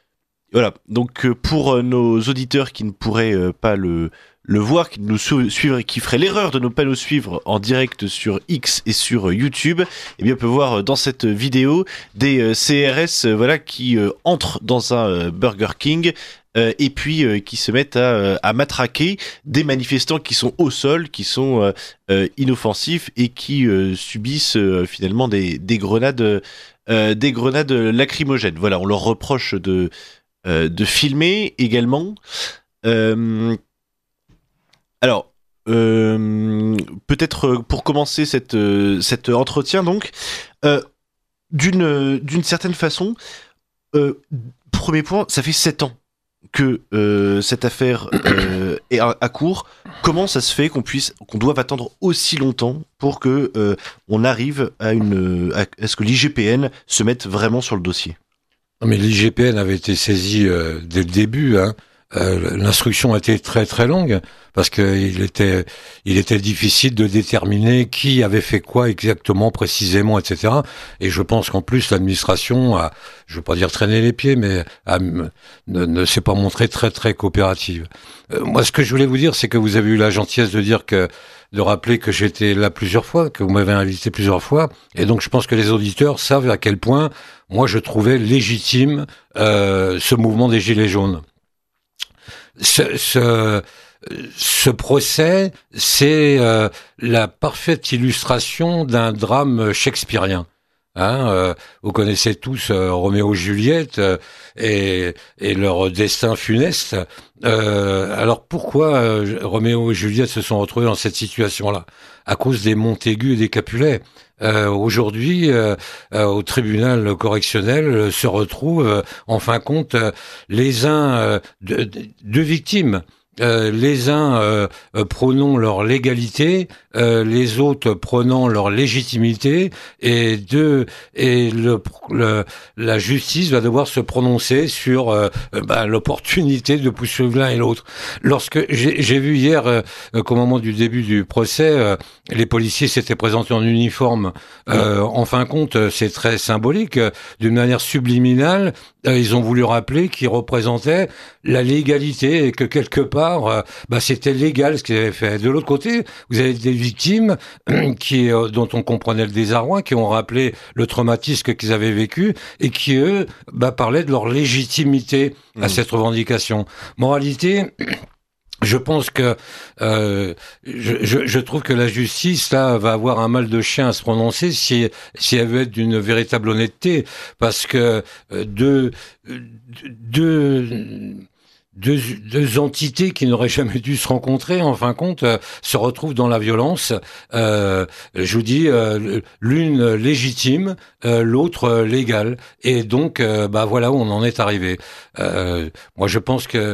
Voilà, donc euh, pour euh, nos auditeurs qui ne pourraient euh, pas le, le voir, qui nous su- suivraient, qui feraient l'erreur de ne pas nous suivre en direct sur X et sur euh, YouTube, eh bien on peut voir euh, dans cette vidéo des euh, C R S euh, voilà, qui euh, entrent dans un euh, Burger King euh, et puis euh, qui se mettent à, euh, à matraquer des manifestants qui sont au sol, qui sont euh, euh, inoffensifs et qui euh, subissent euh, finalement des, des grenades, euh, des grenades lacrymogènes. Voilà, on leur reproche de Euh, de filmer également. Euh, alors, euh, peut-être pour commencer cette, euh, cet entretien, donc, euh, d'une, d'une certaine façon, euh, premier point, ça fait sept ans que euh, cette affaire euh, est à, à court. Comment ça se fait qu'on puisse, qu'on doive attendre aussi longtemps pour que euh, on arrive à une, à, à ce que l'I G P N se mette vraiment sur le dossier? Non, mais l'I G P N avait été saisi euh, dès le début. Hein. Euh, l'instruction a été très très longue parce que il était il était difficile de déterminer qui avait fait quoi exactement, précisément, et cetera. Et je pense qu'en plus l'administration a, je veux pas dire traîner les pieds, mais a, ne, ne s'est pas montrée très très coopérative. Euh, moi, ce que je voulais vous dire, c'est que vous avez eu la gentillesse de dire que de rappeler que j'étais là plusieurs fois, que vous m'avez invité plusieurs fois, et donc je pense que les auditeurs savent à quel point moi je trouvais légitime euh, ce mouvement des Gilets jaunes. Ce, ce, ce procès, c'est euh, la parfaite illustration d'un drame shakespearien. Hein, euh, vous connaissez tous euh, Roméo et Juliette euh, et, et leur destin funeste. Euh, alors pourquoi euh, Roméo et Juliette se sont retrouvés dans cette situation-là? À cause des Montaigu et des Capulet. Euh, aujourd'hui, euh, euh, au tribunal correctionnel, euh, se retrouvent, euh, en fin de compte, euh, les uns euh, deux de, de victimes. Euh, les uns euh, euh, prônant leur légalité, euh, les autres prenant leur légitimité, et deux, et le, le, la justice va devoir se prononcer sur euh, bah, l'opportunité de poursuivre l'un et l'autre. Lorsque j'ai, j'ai vu hier euh, qu'au moment du début du procès, euh, les policiers s'étaient présentés en uniforme. Euh, en fin de compte, c'est très symbolique. D'une manière subliminale, euh, ils ont voulu rappeler qu'ils représentaient la légalité et que quelque part, euh, bah, c'était légal ce qu'ils avaient fait. De l'autre côté, vous avez des victimes qui, euh, dont on comprenait le désarroi, qui ont rappelé le traumatisme qu'ils avaient vécu et qui, eux, bah, parlaient de leur légitimité à mmh. cette revendication. Moralité... Je pense que euh, je, je, je trouve que la justice là va avoir un mal de chien à se prononcer si si elle veut être d'une véritable honnêteté, parce que euh, deux deux Deux, deux entités qui n'auraient jamais dû se rencontrer, en fin de compte, euh, se retrouvent dans la violence. Euh, je vous dis, euh, l'une légitime, euh, l'autre euh, légale. Et donc, euh, bah voilà où on en est arrivé. Euh, moi, je pense que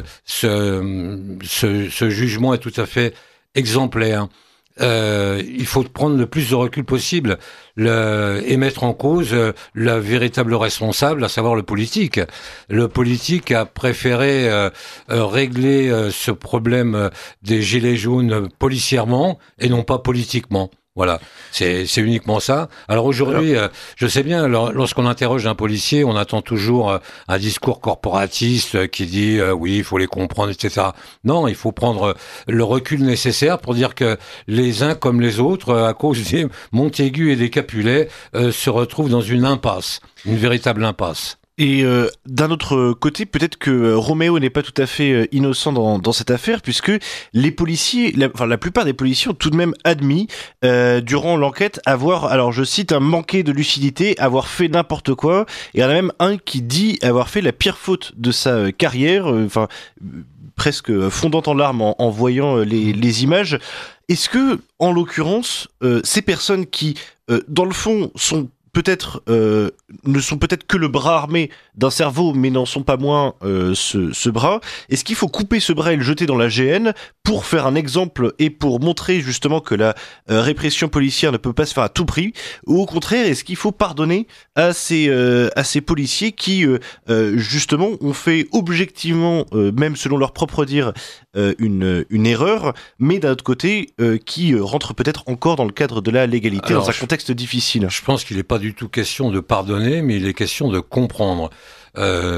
ce, ce, ce jugement est tout à fait exemplaire. Euh, il faut prendre le plus de recul possible le, et mettre en cause euh, le véritable responsable, à savoir le politique. Le politique a préféré euh, euh, régler euh, ce problème euh, des gilets jaunes policièrement et non pas politiquement. Voilà, c'est, c'est uniquement ça. Alors aujourd'hui, euh, je sais bien, lorsqu'on interroge un policier, on attend toujours euh, un discours corporatiste euh, qui dit euh, oui, il faut les comprendre, et cetera. Non, il faut prendre euh, le recul nécessaire pour dire que les uns comme les autres, euh, à cause des Montaigu et des Capulet, euh, se retrouvent dans une impasse, une véritable impasse. Et euh, d'un autre côté, peut-être que euh, Roméo n'est pas tout à fait euh, innocent dans, dans cette affaire, puisque les policiers, la, enfin la plupart des policiers ont tout de même admis, euh, durant l'enquête, avoir, alors je cite, un manqué de lucidité, avoir fait n'importe quoi, et il y en a même un qui dit avoir fait la pire faute de sa euh, carrière, enfin euh, presque fondant en larmes en, en voyant euh, les, les images. Est-ce que, en l'occurrence, euh, ces personnes qui, euh, dans le fond, sont peut-être euh, ne sont peut-être que le bras armé d'un cerveau, mais n'en sont pas moins euh, ce, ce bras. Est-ce qu'il faut couper ce bras et le jeter dans la G N pour faire un exemple et pour montrer justement que la euh, répression policière ne peut pas se faire à tout prix, ou au contraire, est-ce qu'il faut pardonner à ces euh, à ces policiers qui euh, euh, justement ont fait objectivement, euh, même selon leur propre dire, euh, une une erreur, mais d'un autre côté euh, qui euh, rentre peut-être encore dans le cadre de la légalité. Alors, dans un je, contexte difficile. Je pense qu'il n'est pas du tout question de pardonner, mais il est question de comprendre. Euh,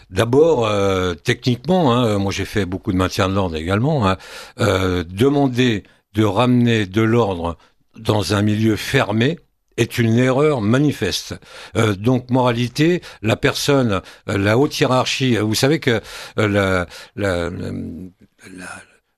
D'abord, euh, techniquement, hein, moi j'ai fait beaucoup de maintien de l'ordre également, hein, euh, demander de ramener de l'ordre dans un milieu fermé est une erreur manifeste. Euh, donc, moralité, la personne, euh, la haute hiérarchie, vous savez que euh, la, la, la, la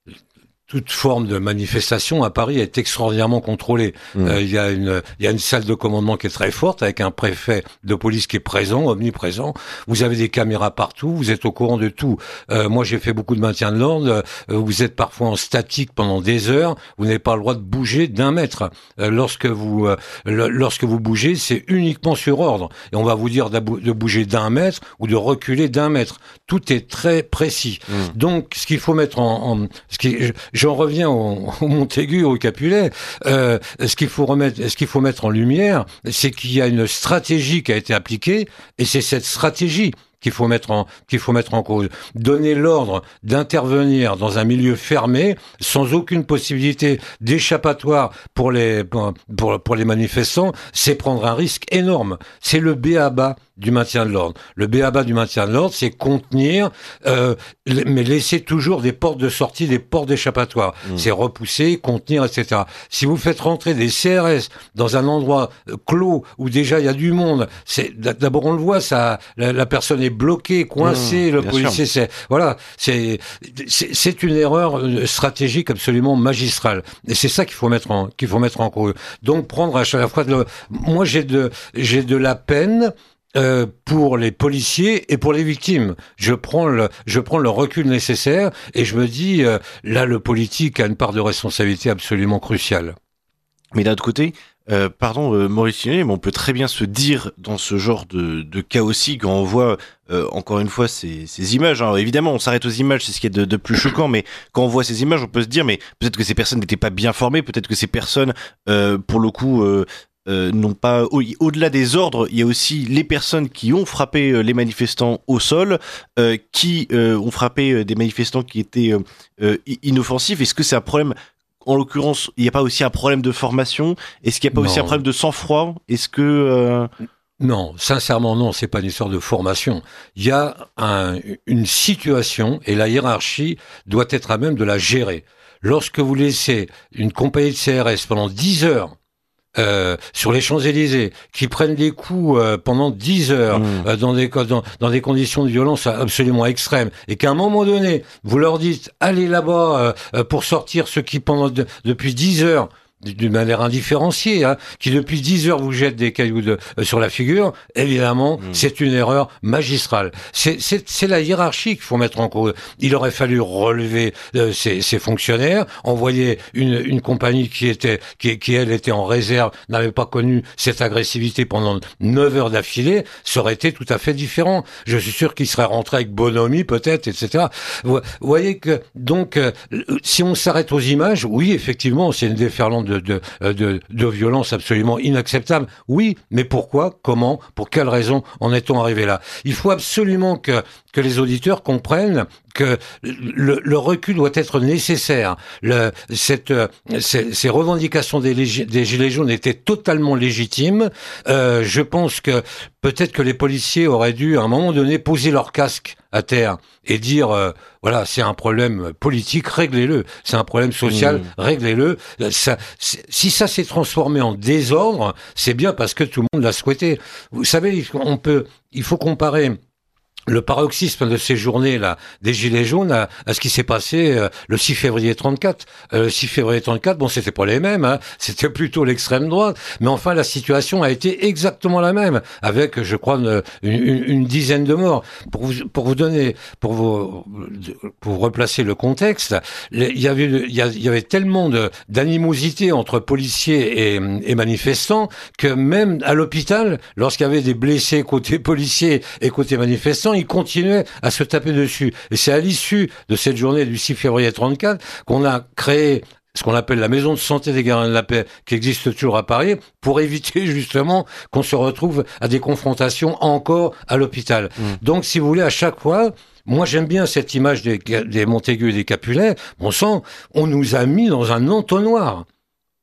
toute forme de manifestation à Paris est extraordinairement contrôlée. Mmh. Euh, il y a une, il y a une salle de commandement qui est très forte avec un préfet de police qui est présent, omniprésent. Vous avez des caméras partout, vous êtes au courant de tout. Euh, moi, j'ai fait beaucoup de maintien de l'ordre. Euh, vous êtes parfois en statique pendant des heures. Vous n'avez pas le droit de bouger d'un mètre. Euh, lorsque vous, euh, le, lorsque vous bougez, c'est uniquement sur ordre. Et on va vous dire de bouger d'un mètre ou de reculer d'un mètre. Tout est très précis. Mmh. Donc, ce qu'il faut mettre en, en ce qui, j'en reviens au, au Montaigu, au Capulet. Euh, ce qu'il faut remettre, ce qu'il faut mettre en lumière, c'est qu'il y a une stratégie qui a été appliquée, et c'est cette stratégie qu'il faut mettre en qu'il faut mettre en cause. Donner l'ordre d'intervenir dans un milieu fermé, sans aucune possibilité d'échappatoire pour les pour pour les manifestants, c'est prendre un risque énorme. C'est le b a ba du maintien de l'ordre. Le b a ba du maintien de l'ordre, c'est contenir, euh, mais laisser toujours des portes de sortie, des portes d'échappatoire. Mmh. C'est repousser, contenir, et cetera. Si vous faites rentrer des C R S dans un endroit clos où déjà il y a du monde, c'est d'abord on le voit, ça, la, la personne est bloquée, coincée, mmh, le policier, c'est voilà, c'est, c'est c'est une erreur stratégique absolument magistrale. Et c'est ça qu'il faut mettre en qu'il faut mettre en cause. Donc prendre à chaque fois de le, moi j'ai de j'ai de la peine. Euh, pour les policiers et pour les victimes. Je prends le, je prends le recul nécessaire et je me dis, euh, là, le politique a une part de responsabilité absolument cruciale. Mais d'un autre côté, euh, pardon, euh, Maurice Signolet, mais on peut très bien se dire dans ce genre de, de cas aussi, quand on voit, euh, encore une fois, ces, ces images, hein. Évidemment, on s'arrête aux images, c'est ce qui est de, de plus choquant, mais quand on voit ces images, on peut se dire, mais peut-être que ces personnes n'étaient pas bien formées, peut-être que ces personnes, euh, pour le coup, euh, Euh, non pas au- au-delà des ordres, il y a aussi les personnes qui ont frappé euh, les manifestants au sol, euh, qui euh, ont frappé euh, des manifestants qui étaient euh, euh, inoffensifs. Est-ce que c'est un problème, en l'occurrence, il n'y a pas aussi un problème de formation? Est-ce qu'il n'y a pas Non. aussi un problème de sang-froid? Est-ce que euh... Non, sincèrement non, c'est pas une histoire de formation. Il y a un, une situation et la hiérarchie doit être à même de la gérer. Lorsque vous laissez une compagnie de C R S pendant dix heures Euh, sur les Champs-Élysées, qui prennent des coups euh, pendant dix heures, mmh. euh, dans des dans, dans des conditions de violence absolument extrêmes, et qu'à un moment donné, vous leur dites allez là-bas euh, pour sortir ceux qui pendant de, depuis dix heures d'une manière indifférenciée, hein, qui depuis dix heures vous jettent des cailloux de, euh, sur la figure, évidemment, mmh. c'est une erreur magistrale. C'est, c'est, c'est la hiérarchie qu'il faut mettre en cause. Il aurait fallu relever euh, ces, ces fonctionnaires, envoyer une, une compagnie qui était, qui, qui elle était en réserve, n'avait pas connu cette agressivité pendant neuf heures d'affilée, ça aurait été tout à fait différent. Je suis sûr qu'il serait rentré avec bonhomie, peut-être, et cetera. Vous, vous voyez que, donc, euh, si on s'arrête aux images, oui, effectivement, c'est une déferlante De, de, de, de violence absolument inacceptable. Oui, mais pourquoi, comment, pour quelles raisons en est-on arrivé là? Il faut absolument que, que les auditeurs comprennent que le, le recul doit être nécessaire. Le, cette, ces, ces revendications des, légi- des Gilets jaunes étaient totalement légitimes. Euh, je pense que peut-être que les policiers auraient dû, à un moment donné, poser leur casque à terre et dire, euh, voilà, c'est un problème politique, réglez-le. C'est un problème social, mmh. réglez-le. Ça, si ça s'est transformé en désordre, c'est bien parce que tout le monde l'a souhaité. Vous savez, on peut, il faut comparer le paroxysme de ces journées-là, des Gilets jaunes, à, à ce qui s'est passé euh, le six février trente-quatre. Euh, le six février trente-quatre, bon, c'était pas les mêmes, hein, c'était plutôt l'extrême droite, mais enfin, la situation a été exactement la même, avec, je crois, une, une, une dizaine de morts. Pour vous, pour vous donner, pour vous, pour vous replacer le contexte, il y avait, il y avait tellement de, d'animosité entre policiers et, et manifestants que même à l'hôpital, lorsqu'il y avait des blessés côté policiers et côté manifestants, ils continuaient à se taper dessus. Et c'est à l'issue de cette journée du six février trente-quatre qu'on a créé ce qu'on appelle la maison de santé des gardiens de la paix, qui existe toujours à Paris, pour éviter justement qu'on se retrouve à des confrontations encore à l'hôpital. Mmh. Donc, si vous voulez, à chaque fois, moi j'aime bien cette image des, des Montaigu et des Capulet, bon sang, on nous a mis dans un entonnoir.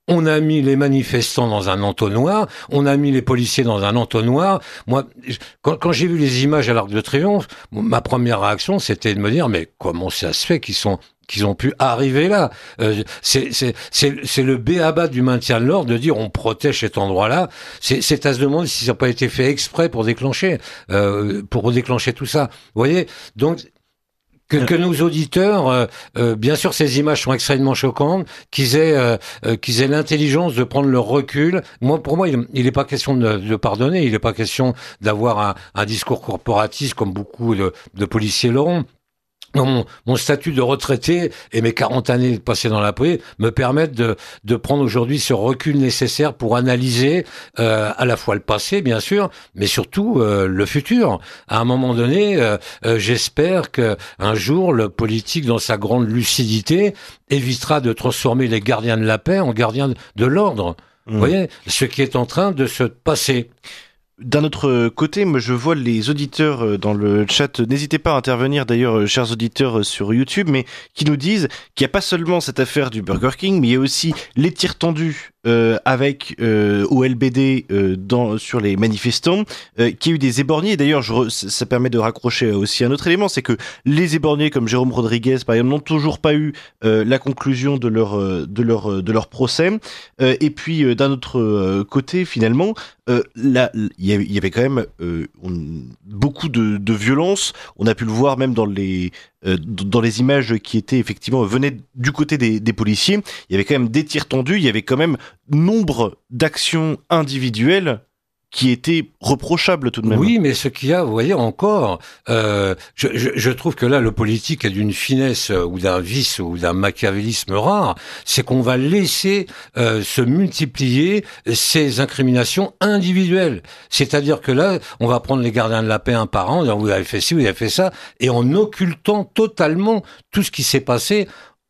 On a mis les manifestants dans un entonnoir, on a mis les policiers dans un entonnoir. Moi, quand, quand j'ai vu les images à l'Arc de Triomphe, ma première réaction, c'était de me dire, mais comment ça se fait qu'ils sont qu'ils ont pu arriver là. Euh, c'est, c'est, c'est, c'est le b.a.-ba du maintien de l'ordre de dire on protège cet endroit-là. C'est, c'est à se demander si ça n'a pas été fait exprès pour déclencher, euh, pour déclencher tout ça. Vous voyez, donc que, que nos auditeurs, euh, euh, bien sûr, ces images sont extrêmement choquantes, qu'ils aient, euh, euh, qu'ils aient l'intelligence de prendre leur recul. Moi, pour moi, il n'est pas question de, de pardonner, il n'est pas question d'avoir un, un discours corporatiste comme beaucoup de, de policiers l'auront. Mon, mon statut de retraité et mes quarante années passées dans la police me permettent de, de prendre aujourd'hui ce recul nécessaire pour analyser euh, à la fois le passé, bien sûr, mais surtout euh, le futur. À un moment donné, euh, euh, j'espère que un jour, le politique, dans sa grande lucidité, évitera de transformer les gardiens de la paix en gardiens de l'ordre. Mmh. Vous voyez, ce qui est en train de se passer. D'un autre côté, moi je vois les auditeurs dans le chat, n'hésitez pas à intervenir d'ailleurs, chers auditeurs sur YouTube, mais qui nous disent qu'il n'y a pas seulement cette affaire du Burger King, mais il y a aussi les tirs tendus euh, avec euh, au L B D euh, dans, sur les manifestants, euh, qu'il y a eu des éborgnés. Et d'ailleurs, je, ça permet de raccrocher aussi un autre élément, c'est que les éborgnés comme Jérôme Rodriguez, par exemple, n'ont toujours pas eu euh, la conclusion de leur, de leur, de leur procès. Euh, et puis, euh, d'un autre euh, côté, finalement, euh, là, il y avait, il y avait quand même euh, on, beaucoup de, de violence. On a pu le voir même dans les euh, dans les images qui étaient effectivement venaient du côté des, des policiers. Il y avait quand même des tirs tendus. Il y avait quand même nombre d'actions individuelles qui était reprochable tout de même. Oui, mais ce qu'il y a, vous voyez, encore, euh, je, je, je trouve que là, le politique est d'une finesse euh, ou d'un vice ou d'un machiavélisme rare, c'est qu'on va laisser euh, se multiplier ces incriminations individuelles. C'est-à-dire que là, on va prendre les gardiens de la paix un par un, en disant, vous avez fait ci, vous avez fait ça, et en occultant totalement tout ce qui s'est passé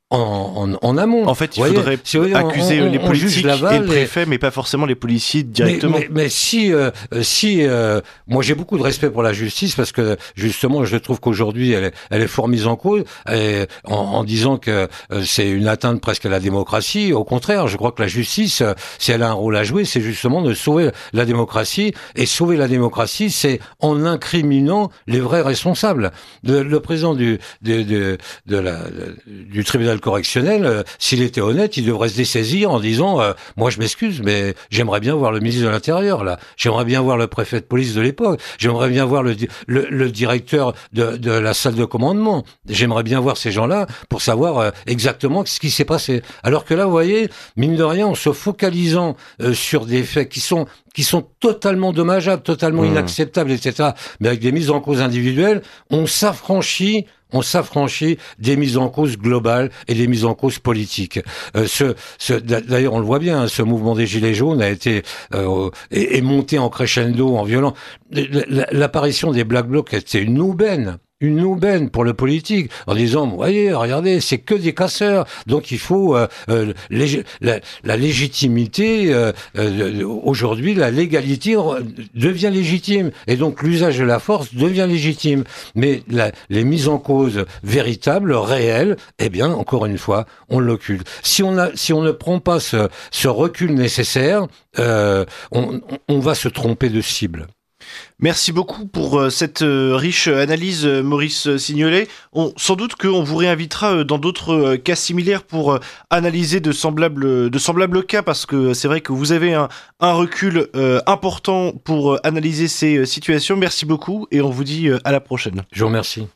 En, en, en amont. En fait, il voyez, faudrait si, voyez, accuser on, on, les politiques et le préfet, et... mais pas forcément les policiers directement. Mais, mais, mais si, euh, si, euh, moi j'ai beaucoup de respect pour la justice parce que justement, je trouve qu'aujourd'hui, elle est, elle est fort mise en cause et en, en disant que euh, c'est une atteinte presque à la démocratie. Au contraire, je crois que la justice, euh, si elle a un rôle à jouer, c'est justement de sauver la démocratie. Et sauver la démocratie, c'est en incriminant les vrais responsables. Le, le président du, de, de, de la, du tribunal correctionnel, euh, s'il était honnête, il devrait se dessaisir en disant euh, moi je m'excuse, mais j'aimerais bien voir le ministre de l'Intérieur là, j'aimerais bien voir le préfet de police de l'époque, j'aimerais bien voir le, le, le directeur de, de la salle de commandement, j'aimerais bien voir ces gens-là pour savoir euh, exactement ce qui s'est passé. Alors que là, vous voyez, mine de rien, en se focalisant euh, sur des faits qui sont qui sont totalement dommageables, totalement mmh. inacceptables, et cetera, mais avec des mises en cause individuelles, on s'affranchit on s'affranchit des mises en cause globales et des mises en cause politiques. Euh, ce, ce, d'ailleurs, on le voit bien, hein, ce mouvement des Gilets jaunes a été euh, est, est monté en crescendo, en violent. L'apparition des Black Blocs était une aubaine. Une aubaine pour le politique, en disant, vous voyez, regardez, c'est que des casseurs, donc il faut euh, euh, lég- la, la légitimité, euh, euh, aujourd'hui, la légalité devient légitime, et donc l'usage de la force devient légitime. Mais la, les mises en cause véritables, réelles, eh bien, encore une fois, on l'occulte. Si on a, si on ne prend pas ce, ce recul nécessaire, euh, on, on va se tromper de cible. Merci beaucoup pour euh, cette euh, riche analyse, euh, Maurice Signolet. On, sans doute qu'on vous réinvitera euh, dans d'autres euh, cas similaires pour euh, analyser de semblables, de semblables cas, parce que c'est vrai que vous avez un, un recul euh, important pour euh, analyser ces euh, situations. Merci beaucoup et on vous dit euh, à la prochaine. Je vous remercie.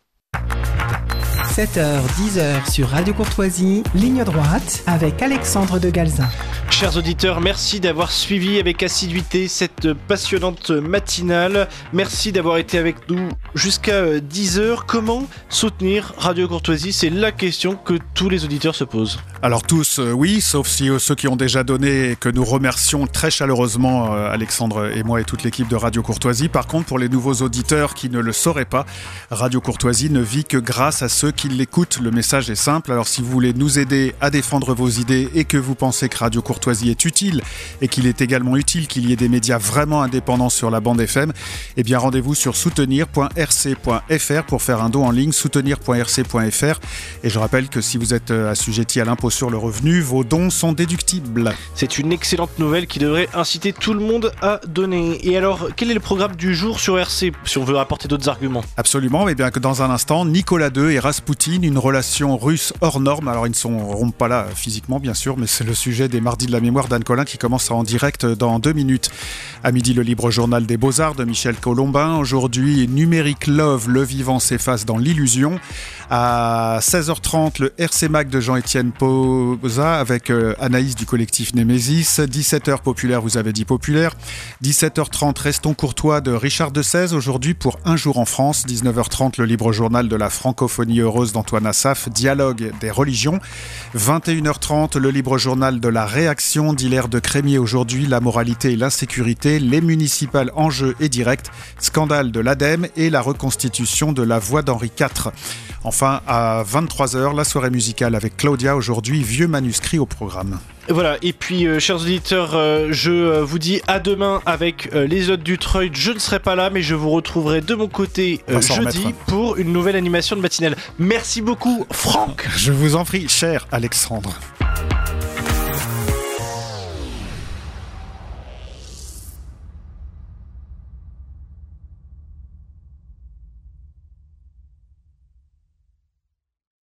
sept heures dix heures sur Radio Courtoisie, ligne droite avec Alexandre de Galzin. Chers auditeurs, merci d'avoir suivi avec assiduité cette passionnante matinale. Merci d'avoir été avec nous jusqu'à dix heures. Comment soutenir Radio Courtoisie ? C'est la question que tous les auditeurs se posent. Alors tous, euh, oui, sauf si euh, ceux qui ont déjà donné et que nous remercions très chaleureusement, euh, Alexandre et moi et toute l'équipe de Radio Courtoisie. Par contre, pour les nouveaux auditeurs qui ne le sauraient pas, Radio Courtoisie ne vit que grâce à ceux qui qu'il l'écoute. Le message est simple. Alors si vous voulez nous aider à défendre vos idées et que vous pensez que Radio Courtoisie est utile et qu'il est également utile qu'il y ait des médias vraiment indépendants sur la bande F M, eh bien rendez-vous sur soutenir point r c point f r pour faire un don en ligne, soutenir point r c point f r. Et je rappelle que si vous êtes assujetti à l'impôt sur le revenu, vos dons sont déductibles. C'est une excellente nouvelle qui devrait inciter tout le monde à donner. Et alors, quel est le programme du jour sur R C, si on veut apporter d'autres arguments ? Absolument, mais bien que dans un instant, Nicolas deux et Raspoutine, une relation russe hors norme. Alors ils ne seront pas là physiquement bien sûr, mais c'est le sujet des Mardis de la mémoire d'Anne Collin qui commence en direct dans deux minutes. À midi, le libre journal des Beaux-Arts de Michel Colombin. Aujourd'hui, Numérique Love, le vivant s'efface dans l'illusion. À seize heures trente, le R C Mac de Jean-Étienne Poza avec euh, Anaïs du collectif Némésis. dix-sept heures populaire, vous avez dit populaire. dix-sept heures trente, Restons courtois de Richard de Sèze aujourd'hui pour Un jour en France. dix-neuf heures trente, le libre journal de la francophonie heureuse d'Antoine Assaf, Dialogue des religions. vingt et une heures trente, le libre journal de la réaction d'Hilaire de Crémier aujourd'hui, la moralité et l'insécurité, les municipales en jeu et direct, scandale de l'Ademe et la reconstitution de la voix d'Henri quatre. Enfin, à vingt-trois heures, la soirée musicale avec Claudia, aujourd'hui, vieux manuscrit au programme. Voilà, et puis euh, chers auditeurs, euh, je euh, vous dis à demain avec euh, les autres du Treuil. Je ne serai pas là, mais je vous retrouverai de mon côté euh, jeudi remettre. pour une nouvelle animation de matinale. Merci beaucoup, Franck. Je vous en prie, cher Alexandre.